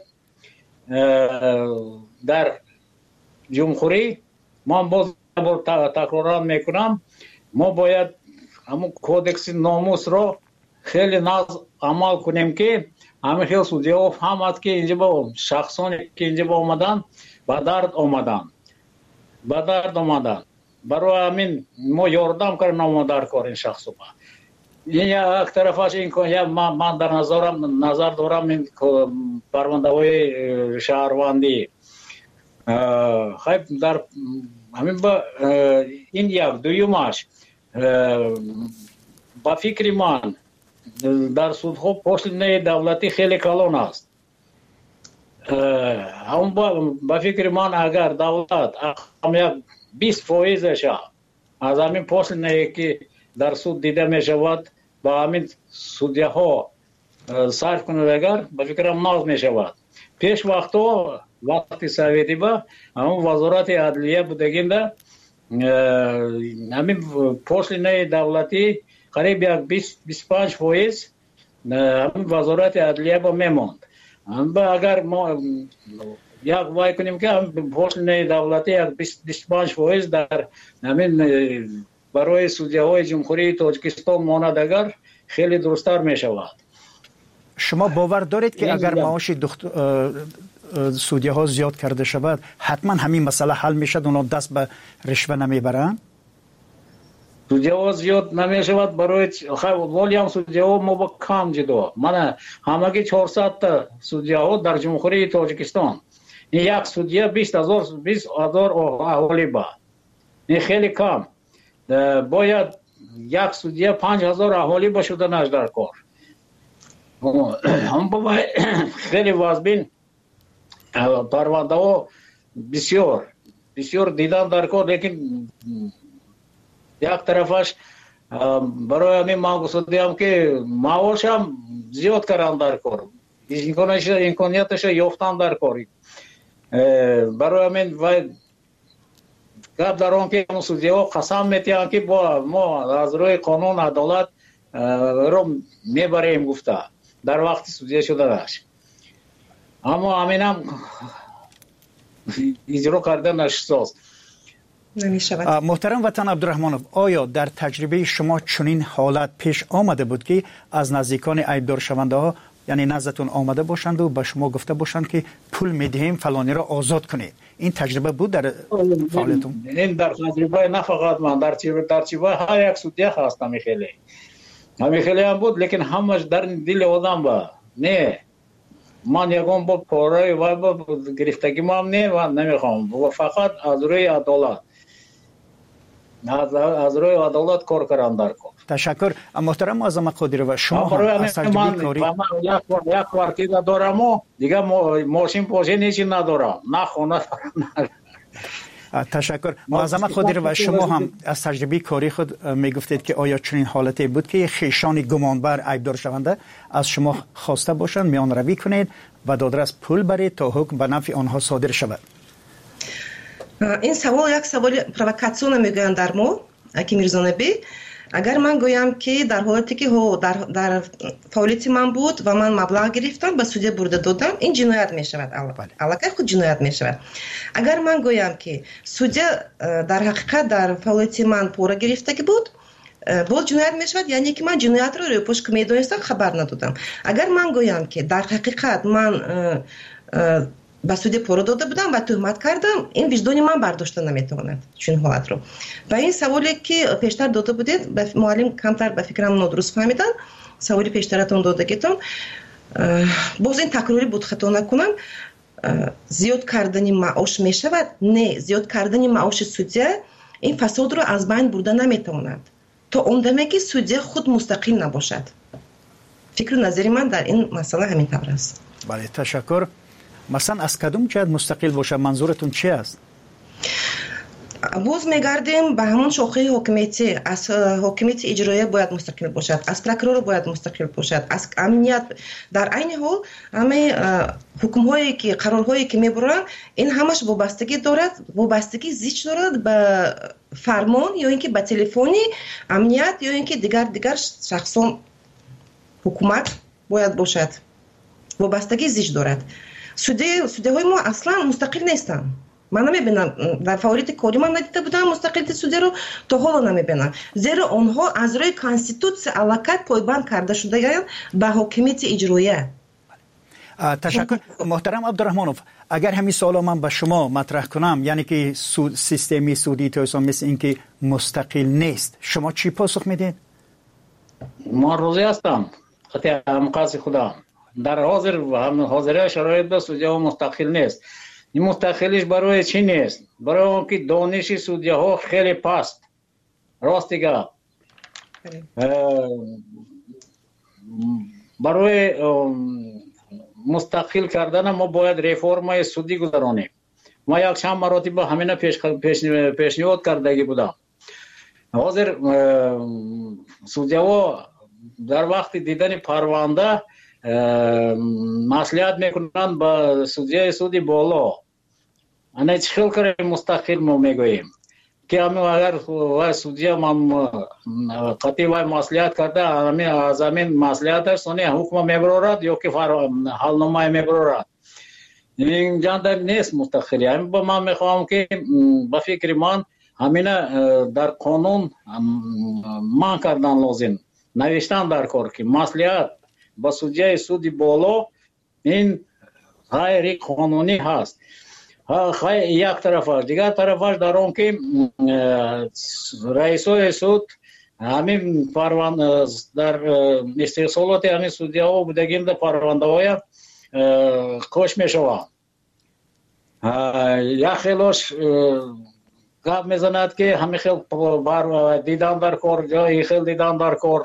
در جمهوری ما باز تکرار میکنم، ما باید همون کودکس ناموس رو خیلی ناز عمل کنیم که همه خیلی سودجه ها فهمد که اینجا با شخصانی که اینجا با آمدن با درد آمدن با درد آمدن برای همین ما یاردم کردیم ما در کار این شخص با این یک طرفش این که من در نظرم نظر دارم این پرونده های شهروندی خیلی در همین با این یک دویمش با فکر من در سودها پشت دولتی خیلی کلان است. هم با, با فکر من اگر دولت هم یک بیست فایزش از همین پشت که در سود دیده می شود با همین سودیه ها صرف کنه اگر با فکرم ناز می شود. پیش وقتا وقتی سویتی با همون وزارت عدلیه بودگیم ده همین پوشلینه دولتی قریب یک بیست بیست و پنج فایز همین وزارت عدلیه با میموند. اگر ما یک وای کنیم که پوشلینه دولتی یک بیست و پنج فایز در همین برای سودیه های جمهوری تاجیکستان ماند اگر خیلی درستر می شود. شما باور دارید که اگر معاش سودیه ها زیاد کرده شود حتما همین مسئله حل می شد اونا دست به رشوه نمی برن؟ سودیه ها زیاد نمی شود برای ولی هم سودیه ها ما با کم جدا من همگی چهارصد تا سودیه ها در جمهوری تاجیکستان این یک سودیه بیست هزار بیست هزار اهالی با این خیلی کم باید یک سودیه پنج هزار اهالی باشدنش در کار هم باید خیلی وازبین پرونده ها بسیار بسیار دیدن در کار لیکن یک طرفش برای همین ما گفتیم که معاش هم زیاد کردن در کار امکانیتش یافتن در کار برای همین باید گپ در آن که سودیه ها قسم میتیان که با ما از روی قانون عدالت رو میبریم گفته در وقتی سودیه شده داشت اما همین هم اجرا کردنش ساست نمی‌شود. محترم وطن عبدالرحمنوف آیا در تجربه شما چنین حالت پیش آمده بود که از نزدیکان عیبدار شونده ها یعنی نزدتون آمده باشند و به شما گفته باشند که پول میدهیم فلانی را آزاد کنید این تجربه بود در فعالیتون؟ این در تجربه نه فقط من در تجربه هر یک سودیه هستم خیلی همین خیلی هم بود لیکن همش در دل آدم با نه من یکم با پاره و با گرفتگی ما هم نه و نمیخوام و فقط از روی عدالت از, از روی عدالت کار کردن در کار. تشکر. محترم معظم قادری و شما هم از تجربه کاری من یک یک کوارتیر دارم و دیگه ماشین پاشین هیچی ندارم نه خونه دارم. تشکر. معظم قادری و شما هم از تجربه کاری خود میگفتید که آیا چنین حالتی بود که خیشان گمانبر عیبدار شونده از شما خواسته باشند میان روی کنید و دادرس پول برید تا حکم به نفع آنها صادر شود؟ این سوال یک سوال پرووکاسیون میگویند در ما اکی میرزانبی اگر من گویم که در حالتی که در در فعالیت من بود و من مبلغ گرفتم به سودیه برده دادم این جنایت می شود علاقه خود جنایت می شود اگر من گویم که سودیه در حقیقت در فعالیت من پوره گرفته بود بود جنایت می شود یعنی که من جنایت رو روی پشت میدونستم خبر ندادم اگر من گویم که در حقیقت من با سودی پورو داده بودم و تهمت کردم این وجدان من برداشته نمیتواند چون حالت رو و این سوالی که پیشتر داده بودید به معلم کمتر به فکرم نادرست فهمیدن سوالی پیشترتون دادگیتون باز این تکراری بود خطا نکنم زیاد کردن معاش میشود نه زیاد کردن معاش سودیه این فساد رو از بین برده نمیتواند تا اون دمی که سودیه خود مستقل نباشد فکر و نظری من در این مسئله همین طور است. بله تشکر. مثلا از کدوم جهت مستقل باشه منظورتون چی است؟ باز میگردیم به همون شاخه حکومتی از حکومت اجرایی باید مستقل باشد از پروکرور باید مستقل باشد از امنیت در عین حال همه حکم هایی که قرار هایی که میبرن این همش وابستگی دارد وابستگی زیچ دارد به فرمان یا اینکه به تلفنی امنیت یا اینکه دیگر دیگر شخصان حکومت باید باشد وابستگی زیچ دارد سودی سودی های ما اصلا مستقل نیستن من نمیبینم در فعالیت کاری من ندیده بودم مستقلیت سودی رو تا حالا نمیبینم زیرا آنها از روی کانستیتوسیون علاقه پایبند کرده شده به حکومت اجرایی. تشکر. محترم عبدالرحمنوف اگر همین سوالا من به شما مطرح کنم یعنی که سود سیستمی سودی توسان مثل این که مستقل نیست شما چی پاسخ میدید؟ ما روزی هستم خطی مقاصد خدا در حاضر و هم حاضره شرایط به سودیه ها مستقل نیست این مستقلیش برای چی نیست برای اون که دانش سودیه ها خیلی پست راست دیگه برای مستقل کردن ما باید رفرم سودی گذرانیم ما یک چند مراتب همینه پیش پیشنهاد کردگی بودم حاضر سودیه ها در وقت دیدن پرونده маслиҳат мекунанд ба судяи суди боло. ана чӣ хел кори мустақил мо мегӯем ки ҳамин агар вай судя қатъи вай маслиҳат карда аз ҳамин маслиҳаташ сони ҳукма мебарорад ё ки ҳалномае мебарорад. ин ҷанда нест мустақилӣ. ҳамин ба ман мехоҳам ки ба фикри ман ҳамина дар қонун манъ кардан лозим, навиштан дар кор ки маслиҳат ба судяи суди боло ин ғайри қонунӣ ҳаст. як тарафаш, дигар тарафаш дар он ки раисои суд ҳамин дар истеҳсолоти ҳамин судяҳо будагинда парвандаҳоя кош мешаванд. як хелош гап мезанад ки ҳамин хел дидан дар кор ё ин хел дидан дар кор.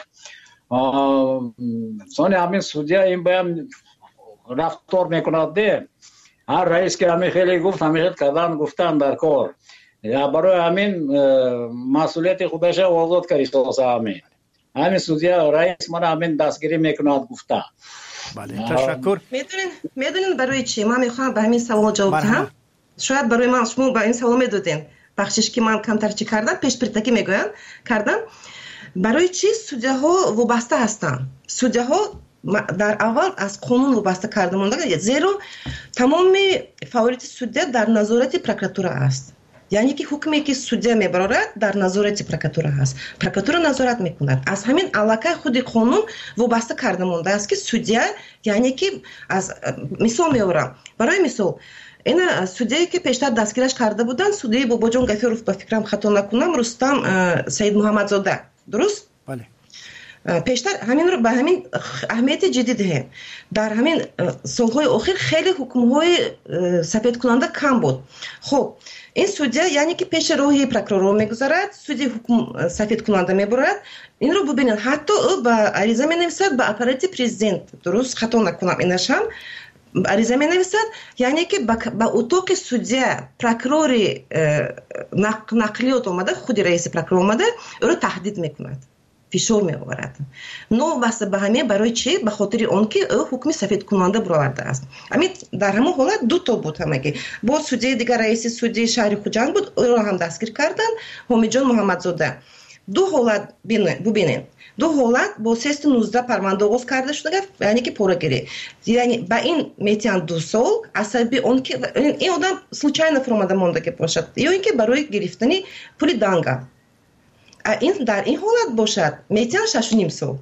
сони ҳамин судя ин боям рафтор мекунад де. ҳар раис ки ҳамин хеле гуфт ҳамин хел кардан гуфтан дар кор. барои ҳамин масъулияти худаша озод кард ихтироса ҳамин. ҳамин судя раис мана ҳамин дастгирӣ мекунад гуфта. бале ташаккур. медонин медонин барои чӣ ман мехоҳам ба ҳамин савол ҷавоб диҳам. шояд барои ман шумо ба ин савол медоден. бахшиш ки ман камтар чӣ кардам пешпиртакӣ мегӯям кардам. барои чӣ судяҳо вобаста ҳастанд? судяҳо дар аввал аз қонун вобаста карда мондаанд, зеро тамоми фаъолияти судя дар назорати прокуратура аст. яъне ки ҳукме ки судя мебарорад дар назорати прокуратура ҳаст. прокуратура назорат мекунад. аз ҳамин аллакай худи қонун вобаста карда мондааст ки судя, яъне ки аз мисол меорам, барои мисол ина судяе ки пештар дастгираш карда буданд, судяи Бобоҷон Гафуров, ба фикрам хато накунам, Рустам Саидмуҳаммадзода, дуруст? бале. пештар ҳаминро ба ҳамин аҳамияти ҷиддӣ диҳем. дар ҳамин солҳои охир хеле ҳукмҳои сафедкунанда кам буд. хуб ин судя яъне ки пеши роҳи прокурорро мегузарад, суди ҳукм сафедкунанда мебурад. инро бубинед, ҳатто ӯ ба ариза менависад ба аппарати президент, дуруст хато накунам, инашам ариза менависад, яъне ки ба утоқи судя прокурори нақлиёт омада, худи раиси прокурор омада ӯро таҳдид мекунад, фишор меоварад. новобаста ба ҳамин барои чӣ? Ба хотири он ки ӯ ҳукми сафедкунанда буровардааст. ҳамин дар ҳамон ҳолат ду то буд ҳамагӣ. бо судяи дигар раиси судии шаҳри Хуҷанд буд, ӯро ҳам дастгир карданд, Ҳомидҷон Муҳаммадзода. ду ҳолат бубинед. ду ҳолат бо сеstu нуздаҳ парванда оғоз карда шуда, яъне ки порагирӣ. яъне ба ин метиҳанд ду сол аз сабаби он ки ин одам случайно фуромада мондагӣ бошад, ё ин ки барои гирифтани пули данга. ин дар ин ҳолат бошад метиҳанд шашу ним сол.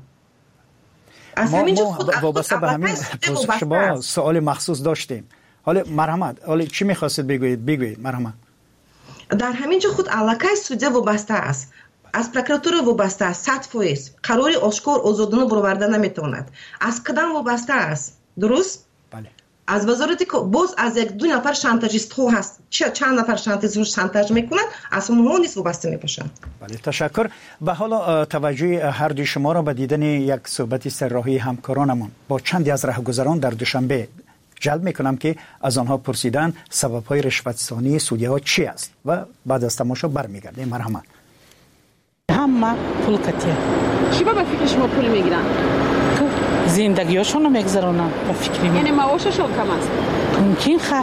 аз ҳаминҷо худ вобаста ба ҳамин шумо суоли махсус доштем. ҳоле марҳамат, ҳоле чӣ мехостед бигӯед? бигӯед марҳамат. дар ҳаминҷо худ аллакай судя вобаста аст, аз прокуратура вобаста аст, сад фоиз қарори ошкор озодона буроварда наметавонад. аз қадам вобаста аст, дуруст? бале. аз вазорати боз аз як ду нафар шантажистҳо ҳаст. чанд нафар шантажистҳо шантаж мекунанд, аз онҳо низ вобаста мебошанд. бале ташаккур. ба ҳоло таваҷҷӯҳи ҳардуи шуморо ба дидани як суҳбати сарроҳии ҳамкоронамон бо чанде аз раҳгузарон дар душанбе ҷалб мекунам ки аз онҳо пурсиданд сабабҳои ришватсонии судяҳо чӣ аст ва баъд аз тамошо бармегардем. марҳамат. ҳама пул катия. чӣ ба фикри шумо пул мегиранд? зиндагиёшонро мегзаронанд ба фикри ман. яъне маошашон кам аст? мумкин ха.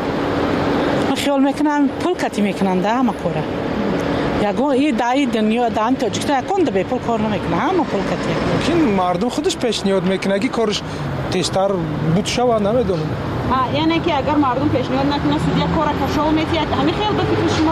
ман хиёл мекунам пул катӣ мекунанд ҳама кора. ягон и даи дунё дан тоҷикистон якон да бепул кор намекунад, ҳама пул катия. мумкин мардум худаш пешниҳод мекунад ки корш тезтар буд шавад, намедонам. ҳа яъне ки агар мардум пешниҳод накунад судя кора кашол метиҳад. ҳамин хел ба фикри шумо?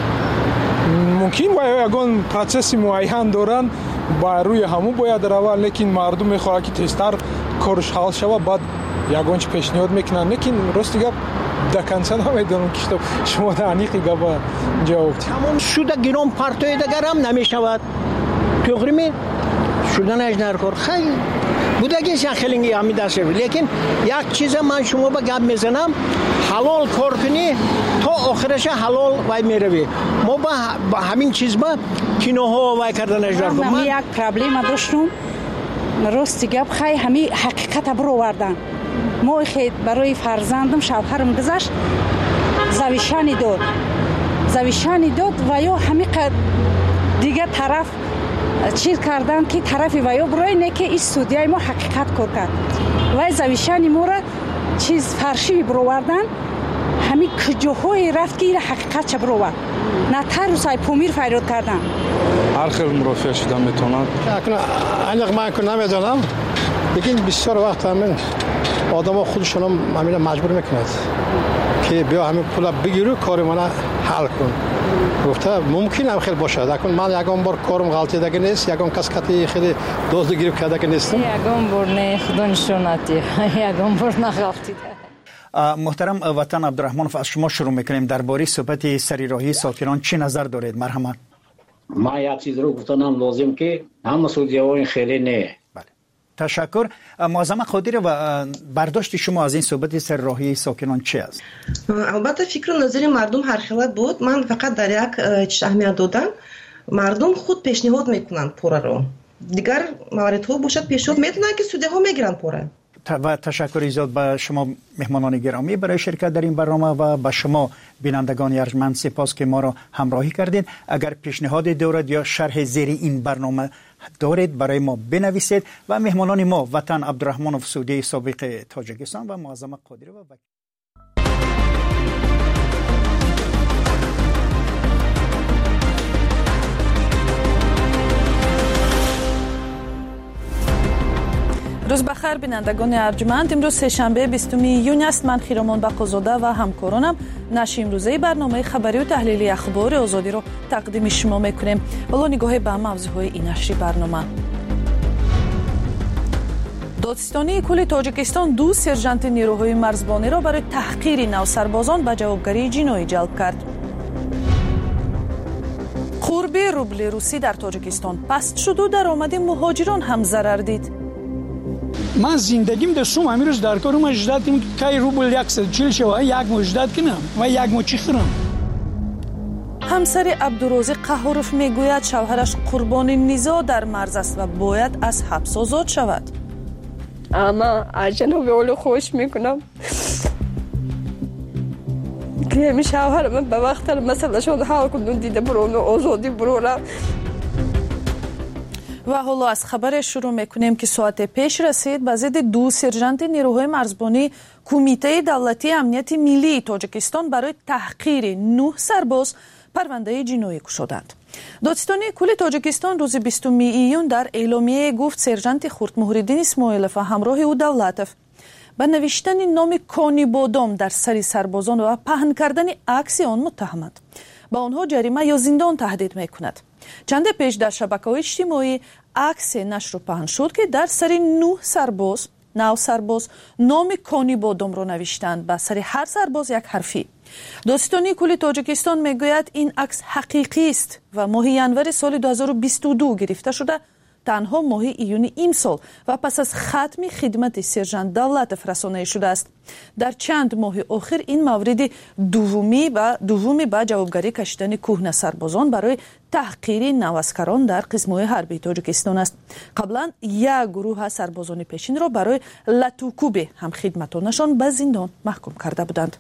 мумкин ба ягон процесси муайян доранд, ба рӯи ҳамун бояд равад, лекин мардум мехоҳад ки тезтар корш ҳал шавад, баъд ягон чи пешниҳод мекунад. лекин рости гап да конца намедонам ки шумо да аниқи габа ҷавоб диҳед. ҳамон шуда гиром партои дигар ҳам намешавад. туғри ме шуданаш дар кор хеле будагисан хелинги ҳами дашев. лекин як чиза ман шумо ба гап мезанам, ҳалол кор кунӣ то охираша ҳалол вай меравӣ. мо ба ҳамин чизба киноҳо вай карданаш дар кор. ман як проблема доштум. рости гап хай ҳами ҳақиқата буровардан. мо хед барои фарзандам шавҳарам гузашт, завишани дод. завишани дод ва ё ҳами дигар тараф чиз кардан ки тарафи ва ё бурой не ки ин судяи мо ҳақиқат кор кард. و زویشان مورا چیز فرشی برووردن همین کجاهای رفت که این حقیقت چه بروورد نه تر سای پومیر فریاد کردن هر خیلی مرافع شدن میتونن انق من که نمیدونم لیکن بسیار وقت همین آدم ها خودشون هم همین مجبور میکند که بیا همین پول بگیرو کار من حل کن گفته ممکن هم خیلی باشه لیکن من یکم بار کارم غلطی دیگه نیست یکم کس کتی خیلی دوست گیرو کرده که نیستم یکم بار نه خدا نشوناتی یکم بار نغلطی محترم وطن عبدالرحمنوف از شما شروع میکنیم درباره صحبت سریراهی ساکنان چی نظر دارید مرحمت من یک چیز رو گفتنم لازم که همه سودیوان خیلی نه بله تشکر معظم قادری و برداشت شما از این صحبت سریراهی ساکنان چی است البته فکر و نظر مردم هر خیلی بود من فقط در یک چیز اهمیت دادم مردم خود پیشنهاد میکنند پوره رو دیگر موارد ها باشد پیشنهاد میتونن که سوده ها میگیرن پوره و تشکر زیاد به شما مهمانان گرامی برای شرکت در این برنامه و به شما بینندگان ارجمند سپاس که ما را همراهی کردید. اگر پیشنهاد دارید یا شرح زیر این برنامه دارید برای ما بنویسید و مهمانان ما وطن عبدالرحمنوف سودی سابق تاجیکستان و معظم قادری و روز بخیر بینندگان ارجمند امروز سه‌شنبه بیستم ایون است من خیرامان بقازاده و همکارانم نشر امروزه برنامه خبری و تحلیلی اخبار آزادی رو تقدیم شما میکنیم بالا نگاه به موضوعهای این نشر برنامه دادستانی کل تاجیکستان دو سرژانت نیروهای مرزبانی را برای تحقیر نوسربازان به جوابگری جنایی جلب کرد قرب روبل روسی در تاجیکستان پست شد و درآمد مهاجران هم ضرر دید من زندگیم در سوم امروز در کارم اجداد کنم که روبل صد و چهل شو یک مجدد کنم و یک مچی خورم همسر عبدالرازق قهاروف میگوید شوهرش قربان نزاع در مرز است و باید از حبس آزاد شود اما از جناب اولو خوش میکنم که همی شوهر من به وقت مسئله شد حال کندون دیده برون و آزادی برون و حالا از خبر شروع میکنیم که ساعت پیش رسید به ضد دو سرژانت نیروهای مرزبانی کمیته دولتی امنیت ملی تاجیکستان برای تحقیر نه سرباز پرونده جنایی گشودند. دادستانی کل تاجیکستان روز بیستم ایون در اعلامیه گفت سرژانت خورد مهرالدین اسماعیلوف و همراه او دولتوف به نوشتن نام کانی بادام در سر سربازان و پهن کردن عکس آن متهمند. با آنها جریمه یا زندان تهدید میکند. چند پیش در شبکه‌های اجتماعی عکس نشر و پهن شد که در سر نه سرباز نو سرباز نام کانی بادام را نوشتند به سر هر سرباز یک حرفی. دادستانی کل تاجیکستان میگوید این عکس حقیقی است و ماه ینور سال دو هزار و بیست و دو گرفته شده تنها ماه ایون امسال و پس از ختم خدمت سرژانت دولتوف رسانه شده است. در چند ماه آخر این مورد دومی و دومی به جوابگری کشیدن کهنه سربازان برای تحقیر نواسکران در قسم‌های حربی تاجیکستان است. قبلا یک گروه سربازان پیشین را برای لطوکوب هم خدمتانشان به زندان محکوم کرده بودند.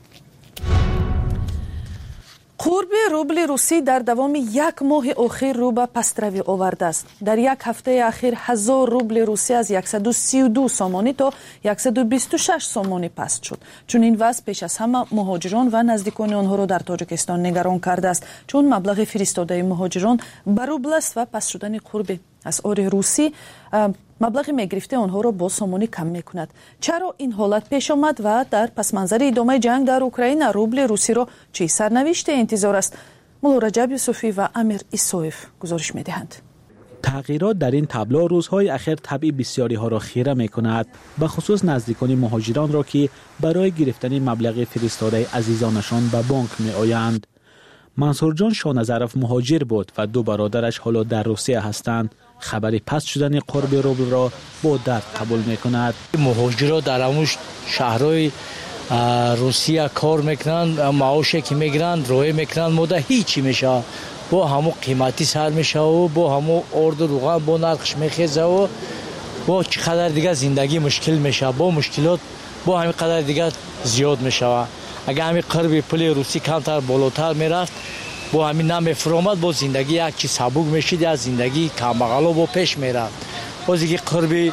قرب روبل روسی در دوام یک ماه اخیر رو به پستروی آورده است. در یک هفته اخیر هزار روبل روسی از صد و سی و دو سامانی تا صد و بیست و شش سامانی پست شد. چون این وضع پیش از همه مهاجران و نزدیکان آنها را در تاجیکستان نگران کرده است. چون مبلغ فرستاده مهاجران بر روبل است و پست شدن قرب اسعار روسی مبلغ میگرفته آنها را با سامانی کم میکند. چرا این حالت پیش آمد و در پس منظر ادامه جنگ در اوکراین روبل روسی را چه سرنوشت انتظار است؟ مولا رجب یوسفی و امیر ایسویف گزارش میدهند. تغییرات در این تابلو روزهای اخیر طبع بسیاری ها را خیره می کند، به خصوص نزدیکان مهاجران را که برای گرفتن مبلغ فرستاده عزیزانشان به بانک می آیند. منصور جان شانظرف مهاجر بود و دو برادرش حالا در روسیه هستند. خبری پست شدن قرب روبل را با درد قبول می کند. مهاجران در همون شهرهای روسیه کار میکنند، معاشی که میگیرند روی میکنند مده هیچی میشه با همو قیمتی سر میشه و با همو ارد و روغن با نرخش میخیزه و با چقدر دیگه زندگی مشکل میشه با مشکلات با همین قدر دیگه زیاد میشه. اگر همین قرب پول روسی کمتر بالاتر میرفت با همین نمیفرامد با زندگی یک چیز سبک میشید از زندگی کمبغلا با پیش میرفت. باز دیگه قرب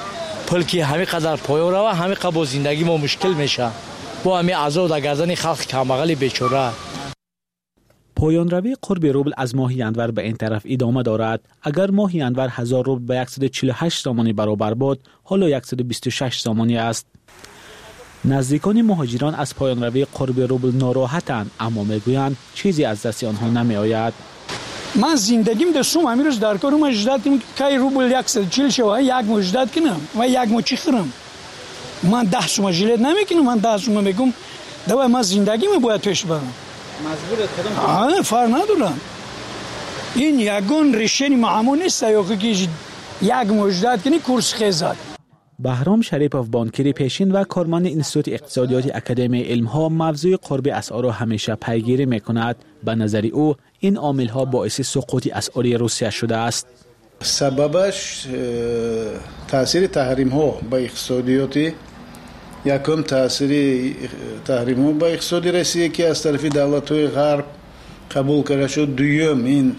پول که همین قدر پایان روا همین قدر با زندگی ما مشکل میشه با همین عذاب در گردن خلق کماغل بیچاره. پایان روی قرب روبل از ماهی انور به این طرف ادامه دارد. اگر ماهی انور هزار روبل به صد و چهل و هشت سامانی برابر بود، حالا صد و بیست و شش سامانی است. نزدیکان مهاجران از پایان روی قرب روبل ناراحتند، اما میگویند چیزی از دست آنها نمی آید. من زندگیم در سوم امیروز در کارم اجداد کنم که روبل صد و چهل شوه یک مو اجداد کنم و یک مو چی خورم. من ده سوم ژیلت نمیکنم، من ده سوم میگم دوای من زندگیم باید پیش برم. مجبورت کدام؟ آه فر ندارم. این یگان ریشه معمول نیست یا که یک مو اجداد کنی کورس خیزد. بهرام شریپوف بانکری پیشین و کارمند انستیتوت اقتصادیات اکادمی علم‌ها موضوع قرب اسعار را همیشه پیگیری می‌کند. به نظر او این عامل‌ها باعث سقوط اسعار روسیه شده است. سببش تاثیر تحریم‌ها با اقتصادیات یکم تاثیر تحریم‌ها با اقتصادی روسیه که از طرف دولت‌های غرب قبول کرده شد. دوم این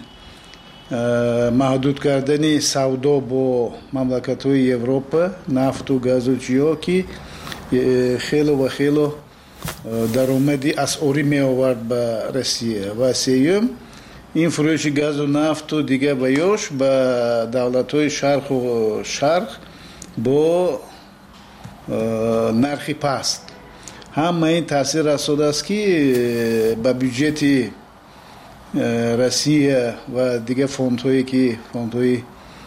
محدود کردن سودا با مملکت‌های اروپا نفت و گاز و چیا که خیلی و خیلی درآمدی اسعاری می آورد به روسیه. و سوم این فروش گاز و نفت و دیگه بیاش به دولت‌های شرق و شرق با نرخ پست همه این تاثیر رسانده است که به بودجه روسیه و دیگه فوندهایی که فوندهای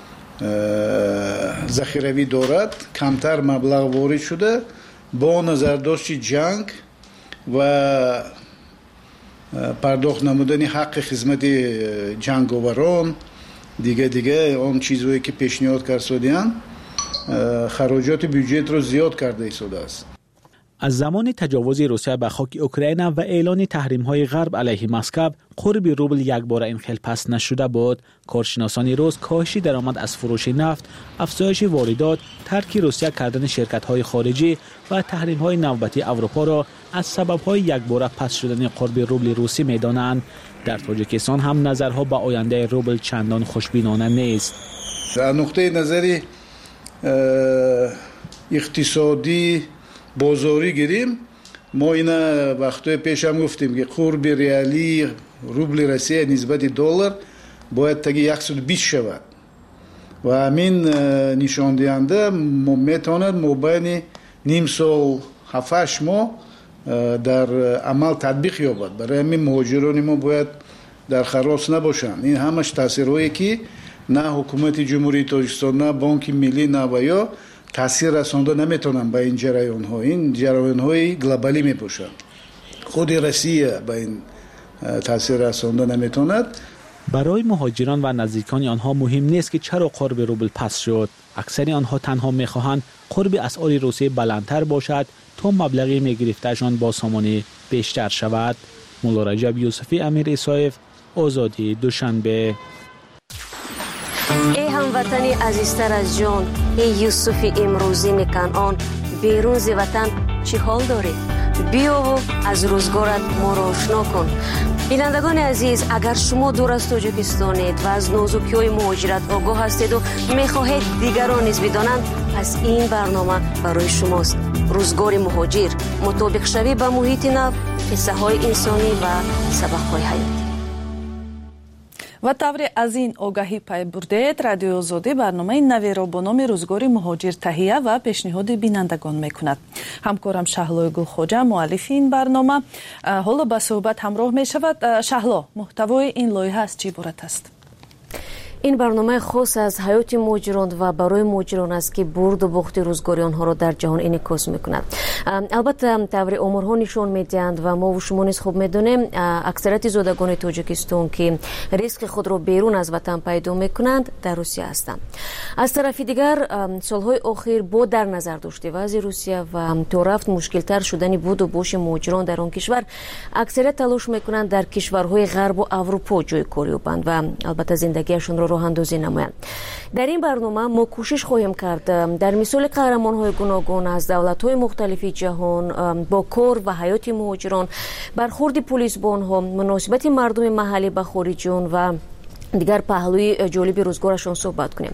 ذخیروی دارد کمتر مبلغ وارد شده با نظرداشت جنگ و پرداخت نمودن حق خدمت جنگاوران دیگه دیگه اون چیزهایی که پیشنهاد کردن خراجات بودجه رو زیاد کرده ایستاده است. از زمان تجاوز روسیه به خاک اوکراین و اعلان تحریم‌های غرب علیه مسکو، قرب روبل یک بار انخیل پس نشده بود. کارشناسان روز کاهش درآمد از فروش نفت، افزایش واردات، ترک روسیه کردن شرکت‌های خارجی و تحریم‌های نوبتی اروپا را از سبب‌های یک بار پس شدن قرب روبل روسی می‌دانند. در تاجیکستان هم نظرها به آینده روبل چندان خوشبینانه نیست. از نقطه نظری اقتصادی بازاری گیریم ما اینا وقتی پیش هم گفتیم که قرب ریالی روبل روسیه نسبت دلار باید تا صد و بیست شود و همین نشان دهنده میتواند مابین نیم سال هفت هشت ماه در عمل تطبیق یابد. برای همین مهاجران ما باید در خلاص نباشند. این همش تاثیرهایی که نه حکومت جمهوری تاجیکستان نه بانک ملی نه و یا تاثیر رسانده نمیتونن به این جریان ها. این جریان های گلوبالی میباشند. خود روسیه به این تاثیر رسانده نمیتوند. برای مهاجران و نزدیکان آنها مهم نیست که چرا قرب روبل پس شد. اکثر آنها تنها میخواهند قرب اسعار روسیه بلندتر باشد تا مبلغی میگرفتهشان با سامانه بیشتر شود. مولا رجب یوسفی، امیر اسایف، آزادی، دوشنبه. ای هموطنی عزیزتر از جان، ای یوسف امروزی کنعان، بیرون ز وطن چی حال داری؟ بیا و از روزگارت ما را آشنا کن. بینندگان عزیز، اگر شما دور از تاجیکستانید و از نازکی‌های مهاجرت آگاه هستید و می‌خواهید دیگران نیز بدانند، پس این برنامه برای شماست. روزگار مهاجر، مطابق شوی به محیط نو، قصه‌های انسانی و سبق‌های حیاتی. و тавре аз ин огаҳӣ пай бурдед, радиои озодӣ барномаи наверо бо номи рӯзгори муҳоҷир таҳия ва пешниҳоди бинандагон мекунад. ҳамкорам шаҳлои гулхоҷа муаллифи ин барнома ҳоло ба суҳбат ҳамроҳ мешавад. шаҳло, муҳтавои ин лоиҳа аз чӣ иборат аст? این برنامه خاص از حیات مهاجران و برای مهاجران است که برد و باخت روزگاری آنها را در جهان انعکاس می‌کند. البته طور آمارها نشان می‌دهند و ما و شما نیز خوب می‌دانیم اکثریت زادگان تاجیکستان که ریسک خود را بیرون از وطن پیدا می‌کنند در روسیه هستند. از طرف دیگر سالهای اخیر با در نظر داشته وضع روسیه و تا رفت مشکل‌تر شدن بود و باش مهاجران در آن کشور، اکثریت تلاش می‌کنند در کشورهای غرب و اروپا جای کار یابند و البته زندگیشان را راه اندازی نمایند. در این برنامه ما کوشش خواهیم کرد در مثال قهرمان‌های گوناگون از دولت‌های مختلف جهان با کار و حیات مهاجران، برخورد پلیس با آنها، مناسبت مردم محلی با خارجیان و دیگر پهلوی جالب روزگارشان صحبت کنیم.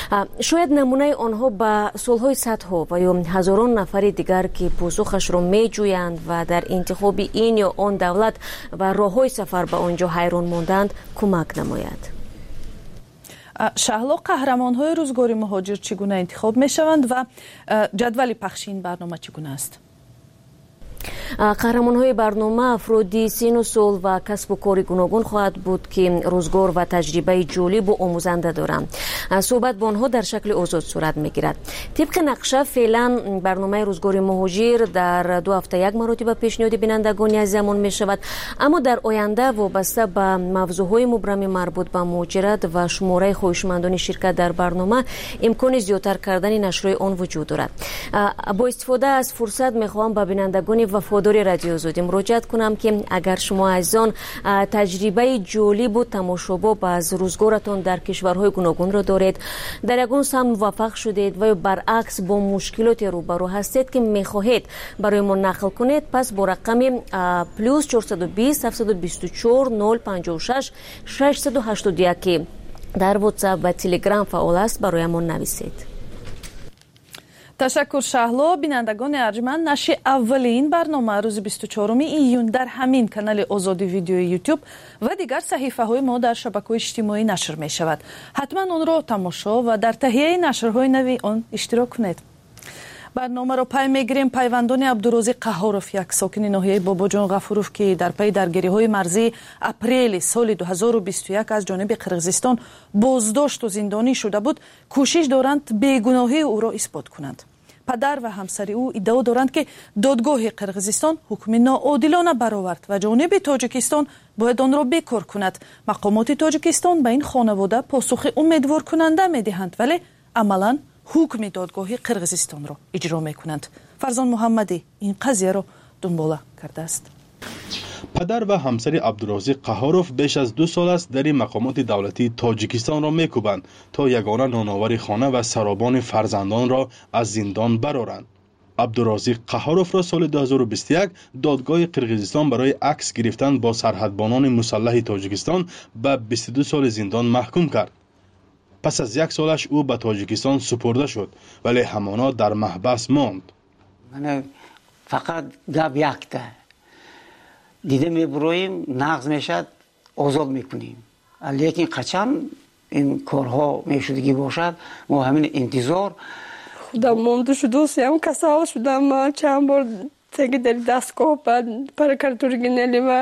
شاید نمونه آنها به صلح‌های صدها و یا هزاران نفر دیگر که پاسخش را می‌جویند و در انتخاب این یا آن دولت و راه‌های سفر به آنجا حیران ماندند کمک نماید. شهلا، قهرمان‌های روزگاری مهاجر چگونه انتخاب می‌شوند و جدول پخش این برنامه چگونه است؟ قهرمان‌های برنامه افرادی سن و سال و کسب و کار گوناگون خواهد بود که روزگار و تجربه جالب و آموزنده دارند. صحبت با آنها در شکل آزاد صورت می‌گیرد. طبق نقشه فعلا برنامه روزگار مهاجر در دو هفته یک مرتبه پیشنهاد بینندگان از زمان می‌شود، اما در آینده وابسته به موضوعهای مبرم مربوط به مهاجرت و شماره خواهشمندان شرکت در برنامه امکان زیادتر کردن نشر آن وجود دارد. با استفاده از فرصت می‌خواهم به بینندگان وفادار رادیو آزادی مراجعت کنم که اگر شما عزیزان تجربه جالب و تماشاباب از روزگارتان در کشورهای گوناگون را دارید، در یگان سهم موفق شدید و برعکس با مشکلات روبرو هستید که میخواهید برای ما نقل کنید، پس با رقم پلوس چهارصد و بیست هفتصد و بیست و چهار صفر پنجاه و شش ششصد و هشتاد و یک در واتساپ و تلگرام فعال است برای ما نویسید. تشکر شهلا. بینندگان ارجمند، نشر اولین برنامه روز بیست و چهارم ایون در همین کانال آزادی ویدیو یوتیوب و دیگر صحیفه های ما در شبکه‌های اجتماعی نشر می شود. حتما آن را تماشا و در تهیه نشرهای نوی آن اشتراک کنید. برنامه را پی میگیریم. پیوندان عبدالرازق قهاروف، یک ساکن ناحیه باباجان غفوروف که در پی درگیری‌های مرزی اپریل سال دو هزار و بیست و یک از جانب قرقیزستان بازداشت و زندانی شده بود، کوشش دارند بیگناهی او را اثبات کنند. پدر و همسر او ادعا دارند که دادگاه قرقیزستان حکم ناعادلانه برآورد و جانب تاجیکستان باید آن را بکار کند. مقامات تاجیکستان به این خانواده پاسخ امیدوار کننده می‌دهند، ولی عملاً حکم دادگاه قرقیزستان را اجرا می‌کنند. فرزان محمدی این قضیه را دنبال کرده است. پدر و همسر عبدالرازق قهاروف بیش از دو سال است در مقامات دولتی تاجیکستان را میکوبند تا یگانه نانآور خانه و سرابان فرزندان را از زندان برآورند. عبدالرازق قهاروف را سال دو هزار و بیست و یک دادگاه قرقیزستان برای عکس گرفتن با سرحدبانان مسلح تاجیکستان به بیست و دو سال زندان محکوم کرد. پس از یک سالش او به تاجیکستان سپرده شد، ولی همانا در محبس ماند. من فقط گپ یکته دیده میبرویم، نقض میشد، آزاد میکنیم. لیکن قچم این کارها میشدگی باشد، ما همین انتظار خودم مونده شدوسیم کسال شدم. من چند بار تگه در دستگاه بعد پرکارتورگی نلیمه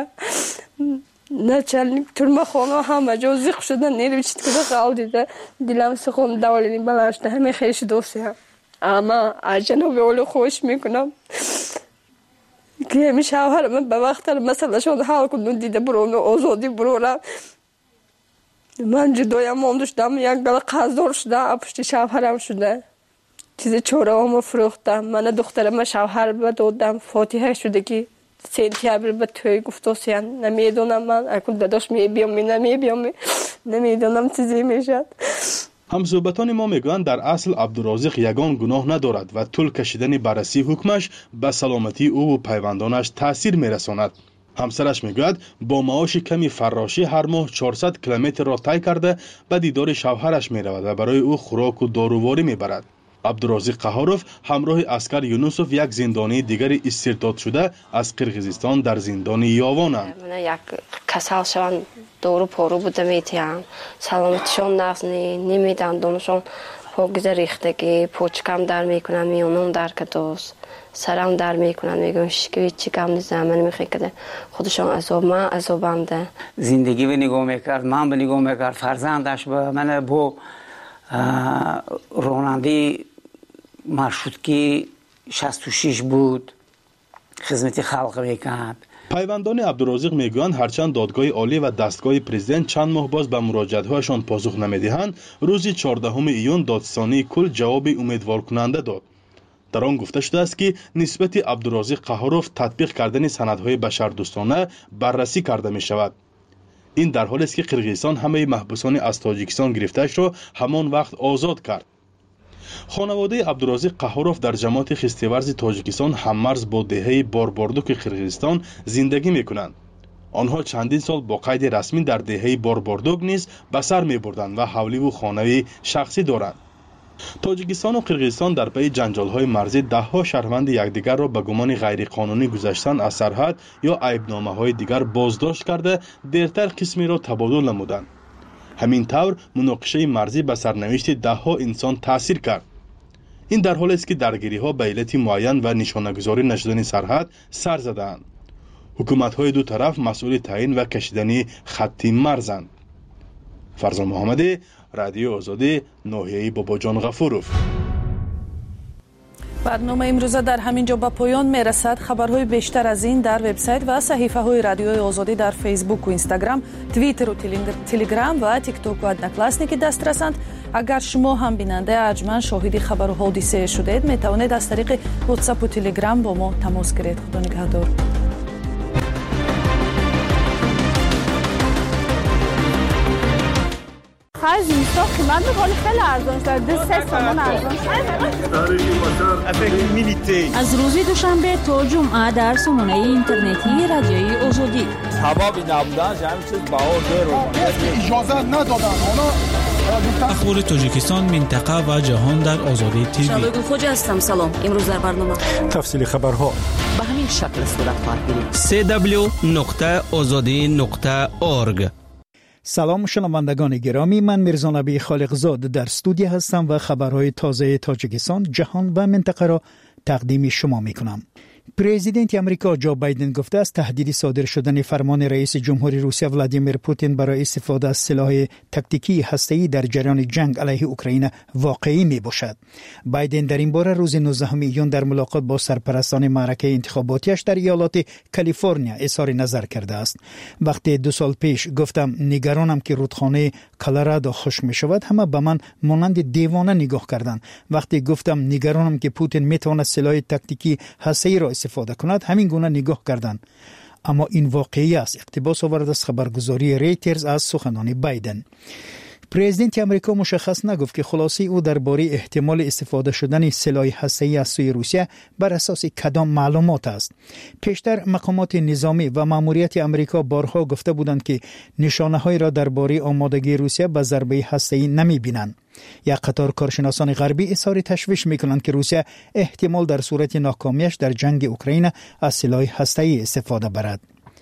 начальник турмахона ҳама ҷо зиқ шуда нерви чит куда қал дида дилам сихон даволини баланд шуда ҳамин хелиши досиям. ама аз ҷаноби оли хоҳиш мекунам ки ҳами шавҳарам ба вақтар масъалашон ҳал кунун дида бирони озодӣ бирорам. ман ҷудоям монда шудам, як гала қарздор шудам, пушти шавҳарам шуда чизи чораҳомо фурӯхтам. мана духтарама шавҳар ба додам, фотиҳа шуда ки сентябр ба тӯй гуфтосиян. намедонам ман акул дадош мебиёми намебиёми намедонам чизе мешад. ҳамсӯҳбатони мо мегӯянд дар асл абдурозиқ ягон гуноҳ надорад ва тӯл кашидани баррасии ҳукмаш ба саломатии ӯву пайвандонаш таъсир мерасонад. ҳамсараш мегӯяд бо маоши ками фаррошӣ ҳар моҳ чорсад километрро тай карда ба дидори шавҳараш меравад ва барои ӯ хӯроку доруворӣ мебарад. عبدالرازق قهاروف همراه اسکر یونوسوف یک زندانی دیگری استرداد شده از قرقیزستان در زندان یاوانند. من یک کسل شوم دورو پارو بوده میتیم سلامتشون نقص نمیدن دونشون پاگیزه ریختگی پوچکم در میکنن میونم در کدوس سرم در میکنن میگن شکوی چی کم نیزم من میخوای کده خودشون عذاب من عذابم ده. زندگی به نگاه میکرد، من به نگاه میکرد، فرزندش به من با راننده маршрутки шасту шиш буд, хизмати халқ мекард. пайвандони абдурозиқ мегӯянд ҳарчанд додгоҳи олӣ ва дастгоҳи президент чанд моҳ боз ба муроҷиатҳояшон посух намедиҳанд, рӯзи чордаҳуми июн додстонии кул ҷавоби умедворкунанда дод. дар он гуфта шудааст ки нисбати абдурозиқ қаҳоров татбиқ кардани санадҳои башардӯстона баррасӣ карда мешавад. ин дар ҳолест ки қирғизистон ҳамаи маҳбусони аз тоҷикистон гирифтаашро ҳамон вақт озод кард. خانواده عبدالرازق قهاروف در جماعت خستیورز تاجیکستان هممرز با دهه بارباردوک قرقیزستان زندگی میکنند. آنها چندین سال با قید رسمی در دهه بارباردوک نیز به سر میبردند و حولی و خانه شخصی دارند. تاجیکستان و قرقیزستان در پی جنجال‌های مرزی ده‌ها شهروند یکدیگر را به گمان غیرقانونی گذشتن از سرحد یا عیبنامه‌های دیگر بازداشت کرده دیرتر قسمی را تبادل نمودند. همین طور مناقشه مرزی به سرنوشت ده‌ها انسان تاثیر کرد. این در حالی است که درگیری‌ها به علت معین و نشانه‌گذاری نشدن سرحد سر زدند. حکومت‌های دو طرف مسئول تعیین و کشیدن خط مرزند. فرزان محمدی، رادیو آزادی، ناحیه باباجان غفوروف. برنامه امروزه در همین جا به پایان میرسد. خبرهای بیشتر از این در وبسایت و صحیفه های رادیوی آزادی در فیسبوک و اینستاگرام، توییتر و تلگرام و تیک توک و ادناکلاسنی که دسترسند. اگر شما هم بیننده ارجمند شاهد خبر و حادثه شدید، می توانید از طریق واتساپ و تلگرام با ما تماس گیرید. خدا نگهدار. خرج نیستا قیمت بخوالی خیلی ارزان شد. دو سه سامان ارزان شد. از روز دوشنبه تا جمعه در سامانه اینترنتی رادیوی آزادی. حبابی نبودن همین چیز بها دیر اجازه ندادن. اخبار تاجیکستان، منطقه و جهان در آزادی تیوی. شبگو خوجه هستم. سلام. امروز در برنامه تفصیل خبرها به همین شکل صورت خواهد گرفت. سی دبلیو نقطه آزادی نقطه اورگ. سلام شنوندگان گرامی، من میرزا نبی خالقزاد در استودیو هستم و خبرهای تازه تاجیکستان، جهان و منطقه را تقدیم شما میکنم. پرزیدنت امریکا جو بایدن گفته است تهدید صادر شدن فرمان رئیس جمهوری روسیه ولادیمیر پوتین برای استفاده از سلاح تاکتیکی هسته‌ای در جریان جنگ علیه اوکراین واقعی می باشد. بایدن در این باره روز نوزدهم ایون در ملاقات با سرپرستان معرکه انتخاباتیش در ایالات کالیفرنیا اظهار نظر کرده است. وقتی دو سال پیش گفتم نگرانم که رودخانه کلرادو خشک می شود، همه به من مانند دیوانه نگاه کردند. وقتی گفتم نگرانم که پوتین می تواند سلاح تاکتیکی هسته‌ای را استفاده کند، همین گونه نگاه کردند. اما این واقعی است. اقتباس آورد از خبرگزاری ریترز از سخنان بایدن. پرزیدنت امریکا مشخص نگفت که خلاصه او درباره احتمال استفاده شدن سلاح هسته‌ای از سوی روسیه بر اساس کدام معلومات است. پیشتر مقامات نظامی و ماموریت امریکا بارها گفته بودند که نشانه‌هایی را درباره آمادگی روسیه به ضربه هسته‌ای نمی‌بینند. یک قطار کارشناسان غربی اظهار تشویش می‌کنند که روسیه احتمال در صورت ناکامیش در جنگ اوکراین از سلاح هسته‌ای استفاده برد.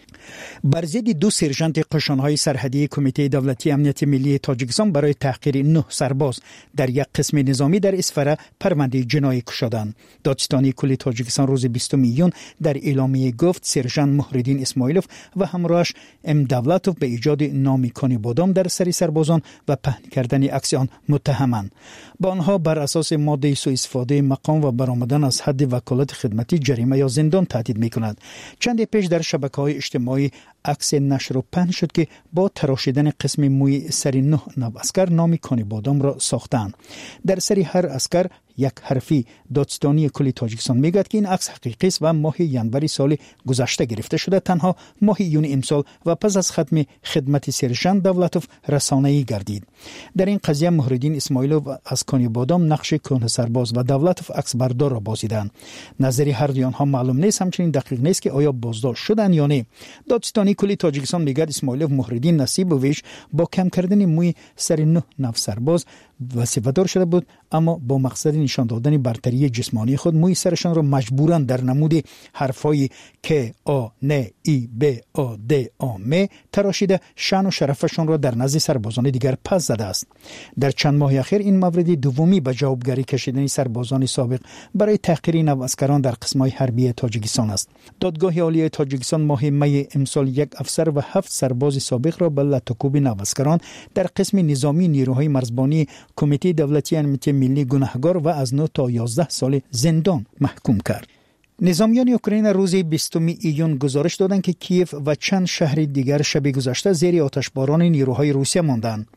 بر ضد دو سرژانت قشان‌های سرحدی کمیته دولتی امنیت ملی تاجیکستان برای تحقیر نه سرباز در یک قسم نظامی در اسفره پرونده جنایی گشودند. دادستانی کل تاجیکستان روز بیستم ایون در اعلامیه گفت سرژانت محردین اسماعیلوف و همراهش ام دولتوف به ایجاد نامیکانی بادام در سری سربازان و پهن کردن عکس آن متهمند. با آنها بر اساس ماده سوء استفاده مقام و برآمدن از حد وکالت خدمتی جریمه یا زندان تهدید می‌کند. چند پیش در شبکه‌های اجتماعی عکس نشر و پهن شد که با تراشیدن قسم موی سری نه نو اسکر نامی کانی بادام را ساختند. در سری هر اسکر یک حرفی. دادستانی کل تاجیکستان میگوید که این عکس حقیقی است و ماه ینوری سال گذشته گرفته شده. تنها ماه یونی امسال و پس از ختم خدمت سرژانت دولتوف رسانه‌ای گردید. در این قضیه محردین اسماعیلوف از کانی بادام نقش کهنه سرباز و دولتوف عکس بردار را بازیدند. نظری هر دو آنها معلوم نیست، همچنین دقیق نیست که آیا بازداشت شدند یا نه. دادستانی کل تاجیکستان میگوید اسماعیلوف محردین نصیب و ویش با کم کردن موی سر نه نو سرباز وظیفه‌دار شده بود، اما با مقصد نشان دادن برتری جسمانی خود موی سرشان را مجبوراً در نمود حرفای ک آ ن ای ب آ د آ م تراشیده شان و شرفشان را در نزد سربازان دیگر پس زده است. در چند ماه اخیر این مورد دومی به جوابگری کشیدن سربازان سابق برای تحقیر نواسکران در قسم‌های حربی تاجیکستان است. دادگاه عالی تاجیکستان ماه می امسال یک افسر و هفت سرباز سابق را به لطکوب نواسکران در قسم نظامی نیروهای مرزبانی کمیته دولتی امنیت ملی گناهکار و از نه تا یازده سال زندان محکوم کرد. نظامیان اوکراین روز بیستم ایون گزارش دادند که کیف و چند شهر دیگر شب گذشته زیر آتشباران نیروهای روسیه ماندند.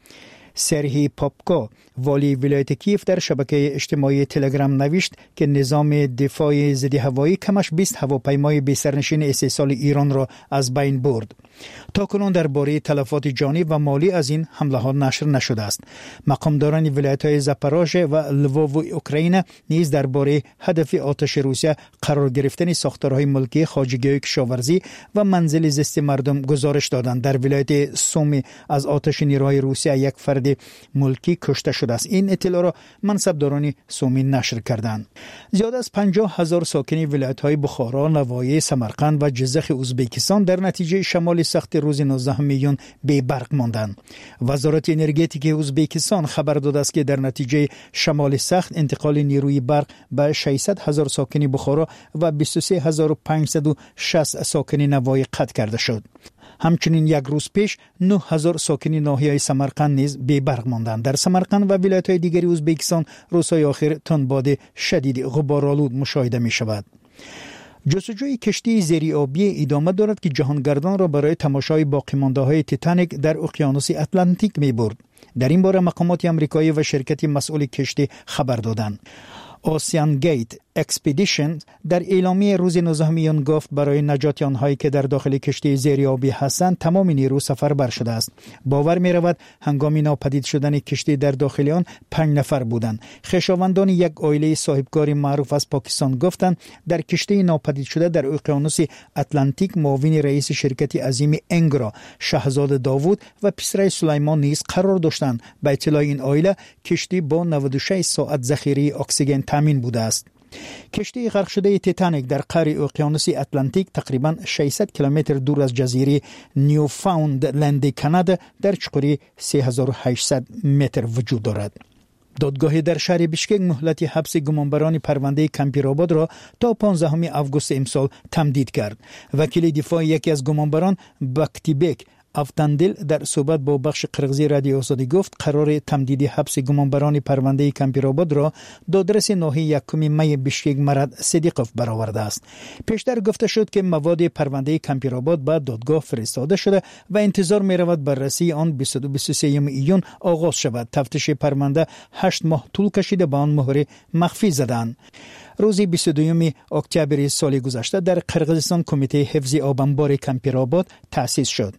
سرهی پاپکا والی ولایت کیف در شبکه اجتماعی تلگرام نوشت که نظام دفاع ضد هوایی کمش بیست هواپیمای بی‌سرنشین استحصال ایران را از بین برد. تاکنون درباره تلفات جانی و مالی از این حمله ها نشر نشده است. مقامداران ولایت‌های زاپاروژه و لوو و اوکراین نیز درباره هدف آتش روسیه قرار گرفتن ساختارهای ملکی، خواجگی، کشاورزی و منزل زیست مردم گزارش دادند. در ولایت سومی از آتش نیروهای روسیه یک فرد ملکی کشته شده است. این اطلاع را منصبداران سومی نشر کردند. زیاد از پنجاه هزار ساکن ولایت‌های بخارا، نواحی سمرقند و جزخ ازبکستان در نتیجه شمال سخت روز نوزدهم میون بی برق ماندند. وزارت انرژتیک ازبکستان خبر داده است که در نتیجه شمال سخت انتقال نیروی برق به ششصد هزار ساکن بخارا و بیست و سه هزار و پانصد و شصت ساکن نواحی قطع کرده شد. همچنین یک روز پیش نه هزار ساکن ناحیه سمرقند نیز بی برق ماندند. در سمرقند و ولایت‌های دیگری ازبکستان روزهای آخر تندباد شدید غبارآلود مشاهده می شود. جستجوی کشتی زیری آبی ادامه دارد که جهانگردان را برای تماشای باقی‌مانده‌های تیتانیک در اقیانوس اتلانتیک می برد. در این باره مقامات آمریکایی و شرکت مسئول کشتی خبر دادند. اوسیان گیت اکسپیدیشن در اعلامیه روز نوزدهم میون گفت برای نجات آنهایی که در داخل کشتی زیریابی هستند تمام نیرو سفربر شده است. باور می رود هنگام ناپدید شدن کشتی در داخل آن پنج نفر بودند. خویشاوندان یک عائله صاحبکار معروف از پاکستان گفتند در کشتی ناپدید شده در اقیانوس اتلانتیک معاون رئیس شرکت عظیم انگرا شاهزاده داوود و پسر سلیمان نیز قرار داشتند. به اطلاع این عائله کشتی با نود و شش ساعت ذخیره اکسیژن تامین بوده است. کشتی غرق شده تیتانیک در قعر اقیانوس اتلانتیک تقریباً ششصد کیلومتر دور از جزیره نیوفاوندلند کانادا در چقری سه هزار و هشتصد متر وجود دارد. دادگاه در شهر بیشکک مهلت حبس گمانبران پرونده کمپیرآباد را تا پانزدهم آگوست امسال تمدید کرد. وکیل دفاع یکی از گمانبران باکتیبک افتاندل در صحبت با بخش قرغزی رادیو آزادی گفت قرار تمدید حبس گمانبران پرونده کمپیرآباد را دادرس ناحیه یکم می بیشکک مرد صدیقوف برآورده است. پیشتر گفته شد که مواد پرونده کمپیرآباد به دادگاه فرستاده شده و انتظار می رود بررسی آن بیست و دو بیست و سه ایون آغاز شود. تفتیش پرونده هشت ماه طول کشیده به آن مهر مخفی زدند. روز بیست و دوم اکتبر سال گذشته در قرغیزستان کمیته حفظ آبانبار کمپیرآباد تأسیس شد.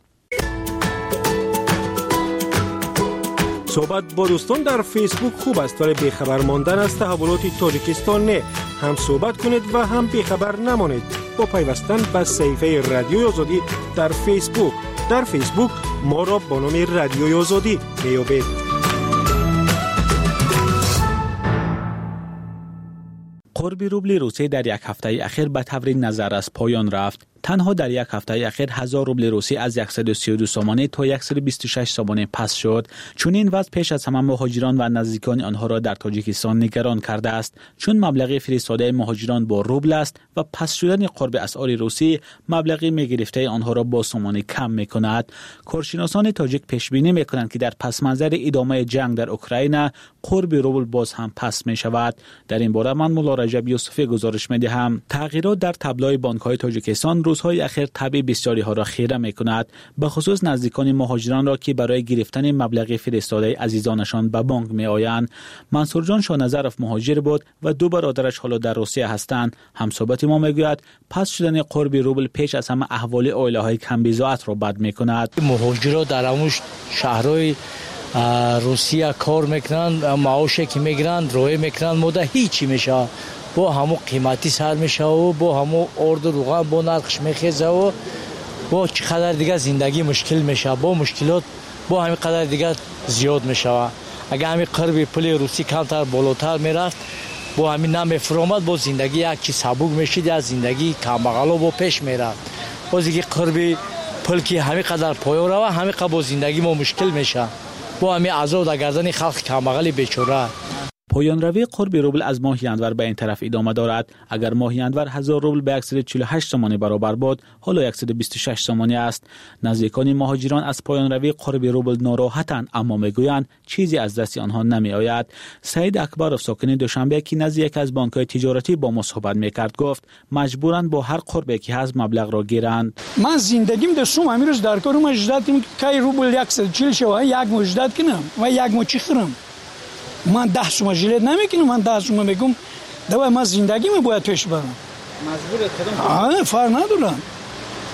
صحبت با دوستان در فیسبوک خوب است ولی بیخبر ماندن از تحولات تاجیکستان نه. هم صحبت کنید و هم بیخبر نمانید با پیوستن به صفحه رادیوی آزادی در فیسبوک. در فیسبوک ما را با نام رادیوی آزادی میابید. قرب روبل روسی در یک هفته اخیر به طور نظر از پایان رفت. تنها در یک هفته اخیر هزار روبل روسی از صد و سی و دو سامانه تا صد و بیست و شش سامانه پس شد. چون این وضع پیش از همه مهاجران و نزدیکان آنها را در تاجیکستان نگران کرده است، چون مبلغ فرستاده مهاجران با روبل است و پس شدن قرب اسعار روسی مبلغ میگرفته آنها را با سامانه کم میکند. کارشناسان تاجیک پیش بینی میکنند که در پس منظر ادامه جنگ در اوکراین قرب روبل باز هم پس می شود. در این باره من مولا رجب یوسفی گزارش می دهم. تغییرات در تبلای بانک‌های تاجیکستان روزهای اخیر طبع بسیاری ها را خیره می کند، به خصوص نزدیکان مهاجران را که برای گرفتن مبلغ فرستاده عزیزانشان به بانک می آیند. منصور جان شاهنظرف مهاجر بود و دو برادرش حالا در روسیه هستند. همصحبت ما می گوید پس شدن قرب روبل پیش از همه احوال عائله های کم بضاعت را بد می کند. مهاجران در همون شهرهای روسیه کار میکنند، معاشی که میگیرند روی میکنند، مده هیچی میشه، با همو قیمتی سر میشه و با همو ارد و روغن با نرخش میخیزه و با چقدر دیگه زندگی مشکل میشه، با مشکلات با همین قدر دیگه زیاد میشه. اگه همین قرب پل روسی کمتر بالاتر میرفت با همین نمیفرامد، با زندگی یک چی سبوک میشید، از زندگی کمبغلا با پیش میرفت. باز دیگه قرب پل که همین قدر پایان رو همین قدر با زندگی ما مشکل میشه، با همین عذاب در گردن خلق کمبغل بیچاره. پایان روی قرب روبل از ماه ینور به این طرف ادامه دارد. اگر ماه ینور هزار روبل به صد و چهل و هشت سامانه برابر بود، حالا صد و بیست و شش سامانه است. نزدیکان مهاجران از پایان روی قرب روبل ناراحتند، اما میگویند چیزی از دست آنها نمی آید. سعید اکبرов ساکن دوشنبه که نزد یک از بانک‌های تجارتی با ما صحبت میکرد گفت مجبورند با هر قربی که هست مبلغ را گیرند. من زندگیم در سوم امروز در کارم اجداد کنم که روبل صد و چهل شو یک مجدد کنم و یک مچخرم. من ده سوم ژیلت نمیکنم، من ده سوم میگم دوای من زندگی می باید پیش برم. مجبور کردم. آره فر ندارم.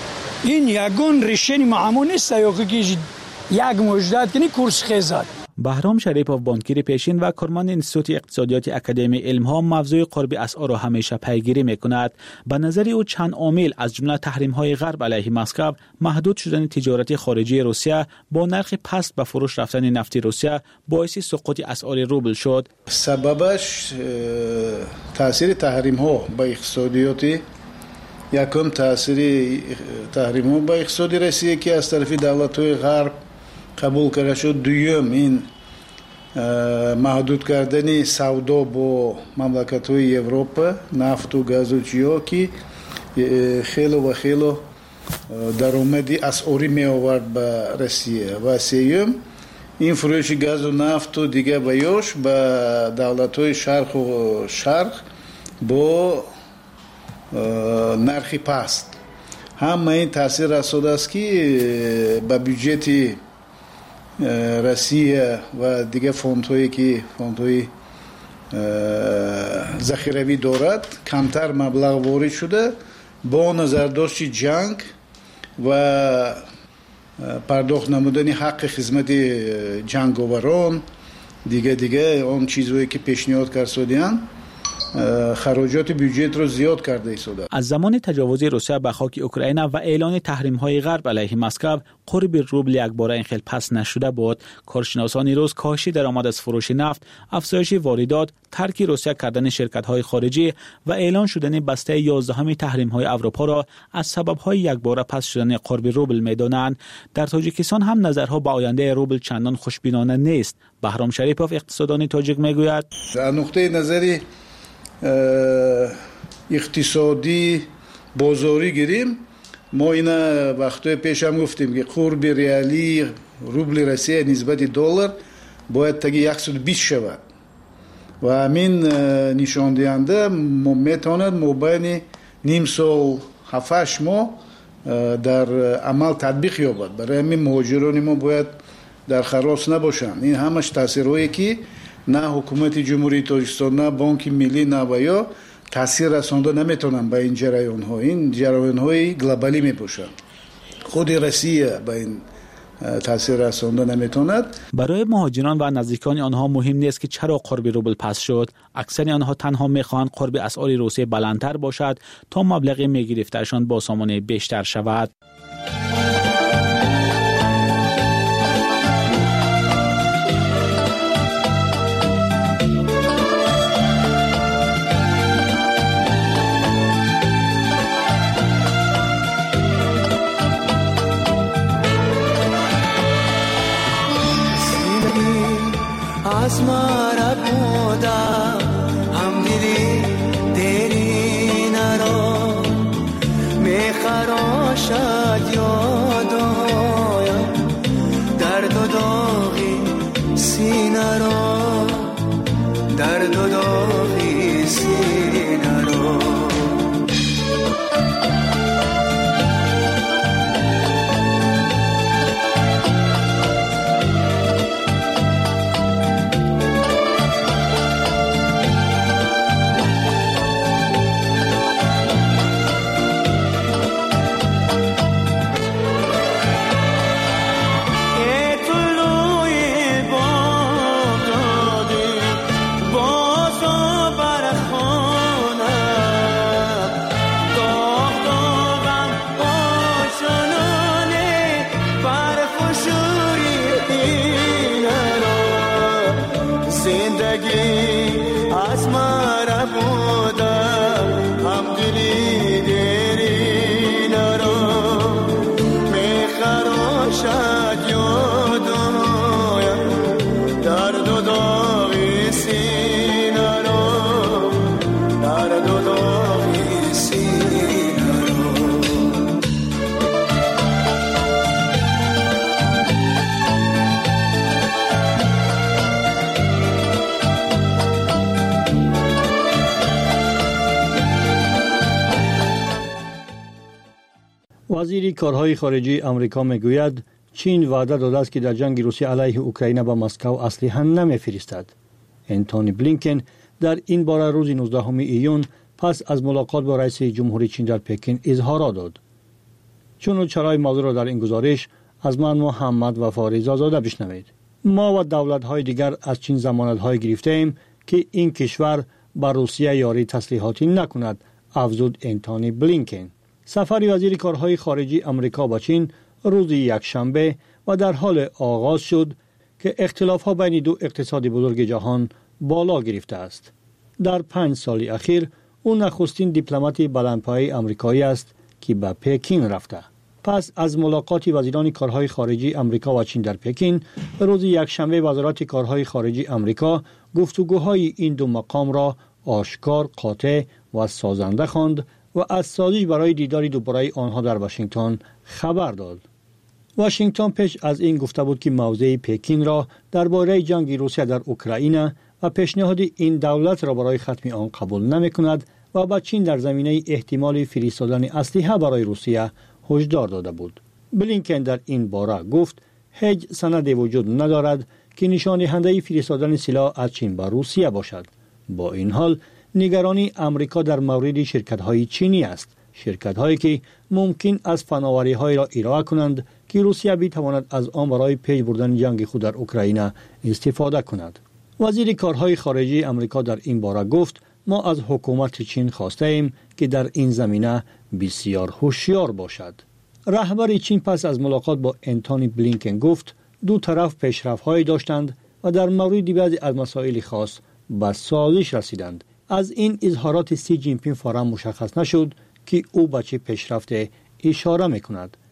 این یگان ریشه معمول نیست یا که یک مجدد کنی کورس خیزد. بهرام شریپوف بانکیر پیشین و کارمند انستیتوت اقتصادیات اکادمی علم‌ها موضوع قرب اسعار را همیشه پیگیری می‌کند. به نظر او چند عامل از جمله تحریم‌های غرب علیه مسکو، محدود شدن تجارت خارجی روسیه با نرخ پست به فروش رفتن نفت روسیه باعث سقوط اسعار روبل شد. سببش تاثیر تحریم‌ها با اقتصادیات یکم تاثیر تحریم‌ها با اقتصادی روسیه که از طرف دولت‌های غرب قبول کرده شد. دوم این محدود کردن سودا با مملکت‌های اروپا نفت و گاز و چیا که خیلی و خیلی درآمدی اسعاری می آورد به روسیه. و سوم این فروش گاز و نفت و دیگه بیاش به دولت‌های شرق و شرق با نرخ پست. همه این تاثیر رسانده است که به بودجه روسیه و دیگه فوندهایی که فوندهای ذخیروی دارد کمتر مبلغ وارد شده. با نظرداشت جنگ و پرداخت نمودن حق خدمت جنگاوران دیگه دیگه اون چیزهایی که پیشنهاد کردن خراجات بودجت رو زیاد کرده ایستاده. از زمان تجاوز روسیه به خاک اوکراین و اعلان تحریم‌های غرب علیه مسکو، قرب روبل یکباره اینقدر پست نشده بود. کارشناسان روز کاهش درآمد از فروش نفت، افزایش واردات، ترک روسیه کردن شرکت‌های خارجی و اعلان شدن بسته یازدهم تحریم‌های اروپا را از سبب‌های یکباره پست شدن قرب روبل می‌دانند. در تاجیکستان هم نظرها به آینده روبل چندان خوشبینانه نیست. بهرام شریپوف اقتصاددان تاجیک می‌گوید از نقطه نظری اقتصادی بازاری گیریم ما اینا وقتی پیش هم گفتیم که قرب ریالی روبل روسیه نسبت دلار باید تا صد و بیست شود و همین نشان دهنده میتواند مابین نیم سال هفت هشت ماه در عمل تطبیق یابد. برای همین مهاجران ما باید در خراس نباشند. این همش تاثیرهایی که نه حکومت جمهوری تاجیکستان نه بانک ملی نه و یا تاثیر رسانده نمیتونن به این جریان ها. این جریان های گلوبالی میباشند. خود روسیه به این تاثیر رسانده نمیتوند. برای مهاجران و نزدیکان آنها مهم نیست که چرا قرب روبل پست شد. اکثر آنها تنها میخواهند قرب اسعار روسیه بلندتر باشد تا مبلغ میگرفتهشان با سامانه بیشتر شود. از مرا بودا هم دیدی دیری نرا میخراشد یادایم درد و داغی سینه را درد و داغی سینه را وزیر کارهای خارجه آمریکا میگوید چین وعده داده است که در جنگ روسیه علیه اوکراین به مسکو اسلحه نمیفرستد. انتونی بلینکن در این باره روز نوزدهم ایون پس از ملاقات با رئیس جمهوری چین در پکین اظهارات داد. چون چرای موضوع را در این گزارش از من محمد وفاری آزاده بشنوید. ما و دولت‌های دیگر از چین ضمانت‌های گرفته‌ایم که این کشور بر روسیه یاری تسلیحاتی نکند، افزود انتونی بلینکن. سفر وزیر کارهای خارجی آمریکا به چین روز یکشنبه و در حال آغاز شد که اختلاف‌ها بین دو اقتصاد بزرگ جهان بالا گرفته است. در پنج سال اخیر او نخستین دیپلمات بلندپایه آمریکایی است که به پکین رفته. پس از ملاقات وزیران کارهای خارجی آمریکا و چین در پکین، روز یکشنبه وزارت کارهای خارجی آمریکا گفتگوهای این دو مقام را آشکار، قاطع و سازنده خواند و از سازش برای دیدار دوباره آنها در واشنگتن خبر داد. واشنگتن پیش از این گفته بود که موضع پکین را درباره جنگ روسیه در اوکراین و پیشنهاد این دولت را برای ختم آن قبول نمی‌کند و با چین در زمینه احتمال فرستادن اسلحه برای روسیه هشدار داده بود. بلینکن در این باره گفت هیچ سندی وجود ندارد که نشان دهنده فرستادن سلاح از چین به روسیه باشد. با این حال نگرانی آمریکا در مورد شرکت‌های چینی است، شرکت‌هایی که ممکن است فناوری‌های را ارائه کنند که روسیه بتواند از آن برای پیش بردن جنگ خود در اوکراین استفاده کند. وزیر کارهای خارجی آمریکا در این باره گفت ما از حکومت چین خواسته ایم که در این زمینه بسیار هوشیار باشد. رهبر چین پس از ملاقات با انتونی بلینکن گفت دو طرف پیشرفت‌هایی داشتند و در مورد بعضی از مسائل خاص به سازش رسیدند. از این اظهارات سی جین پینگ فوراً مشخص نشد که او به چه پیشرفت اشاره می‌کند.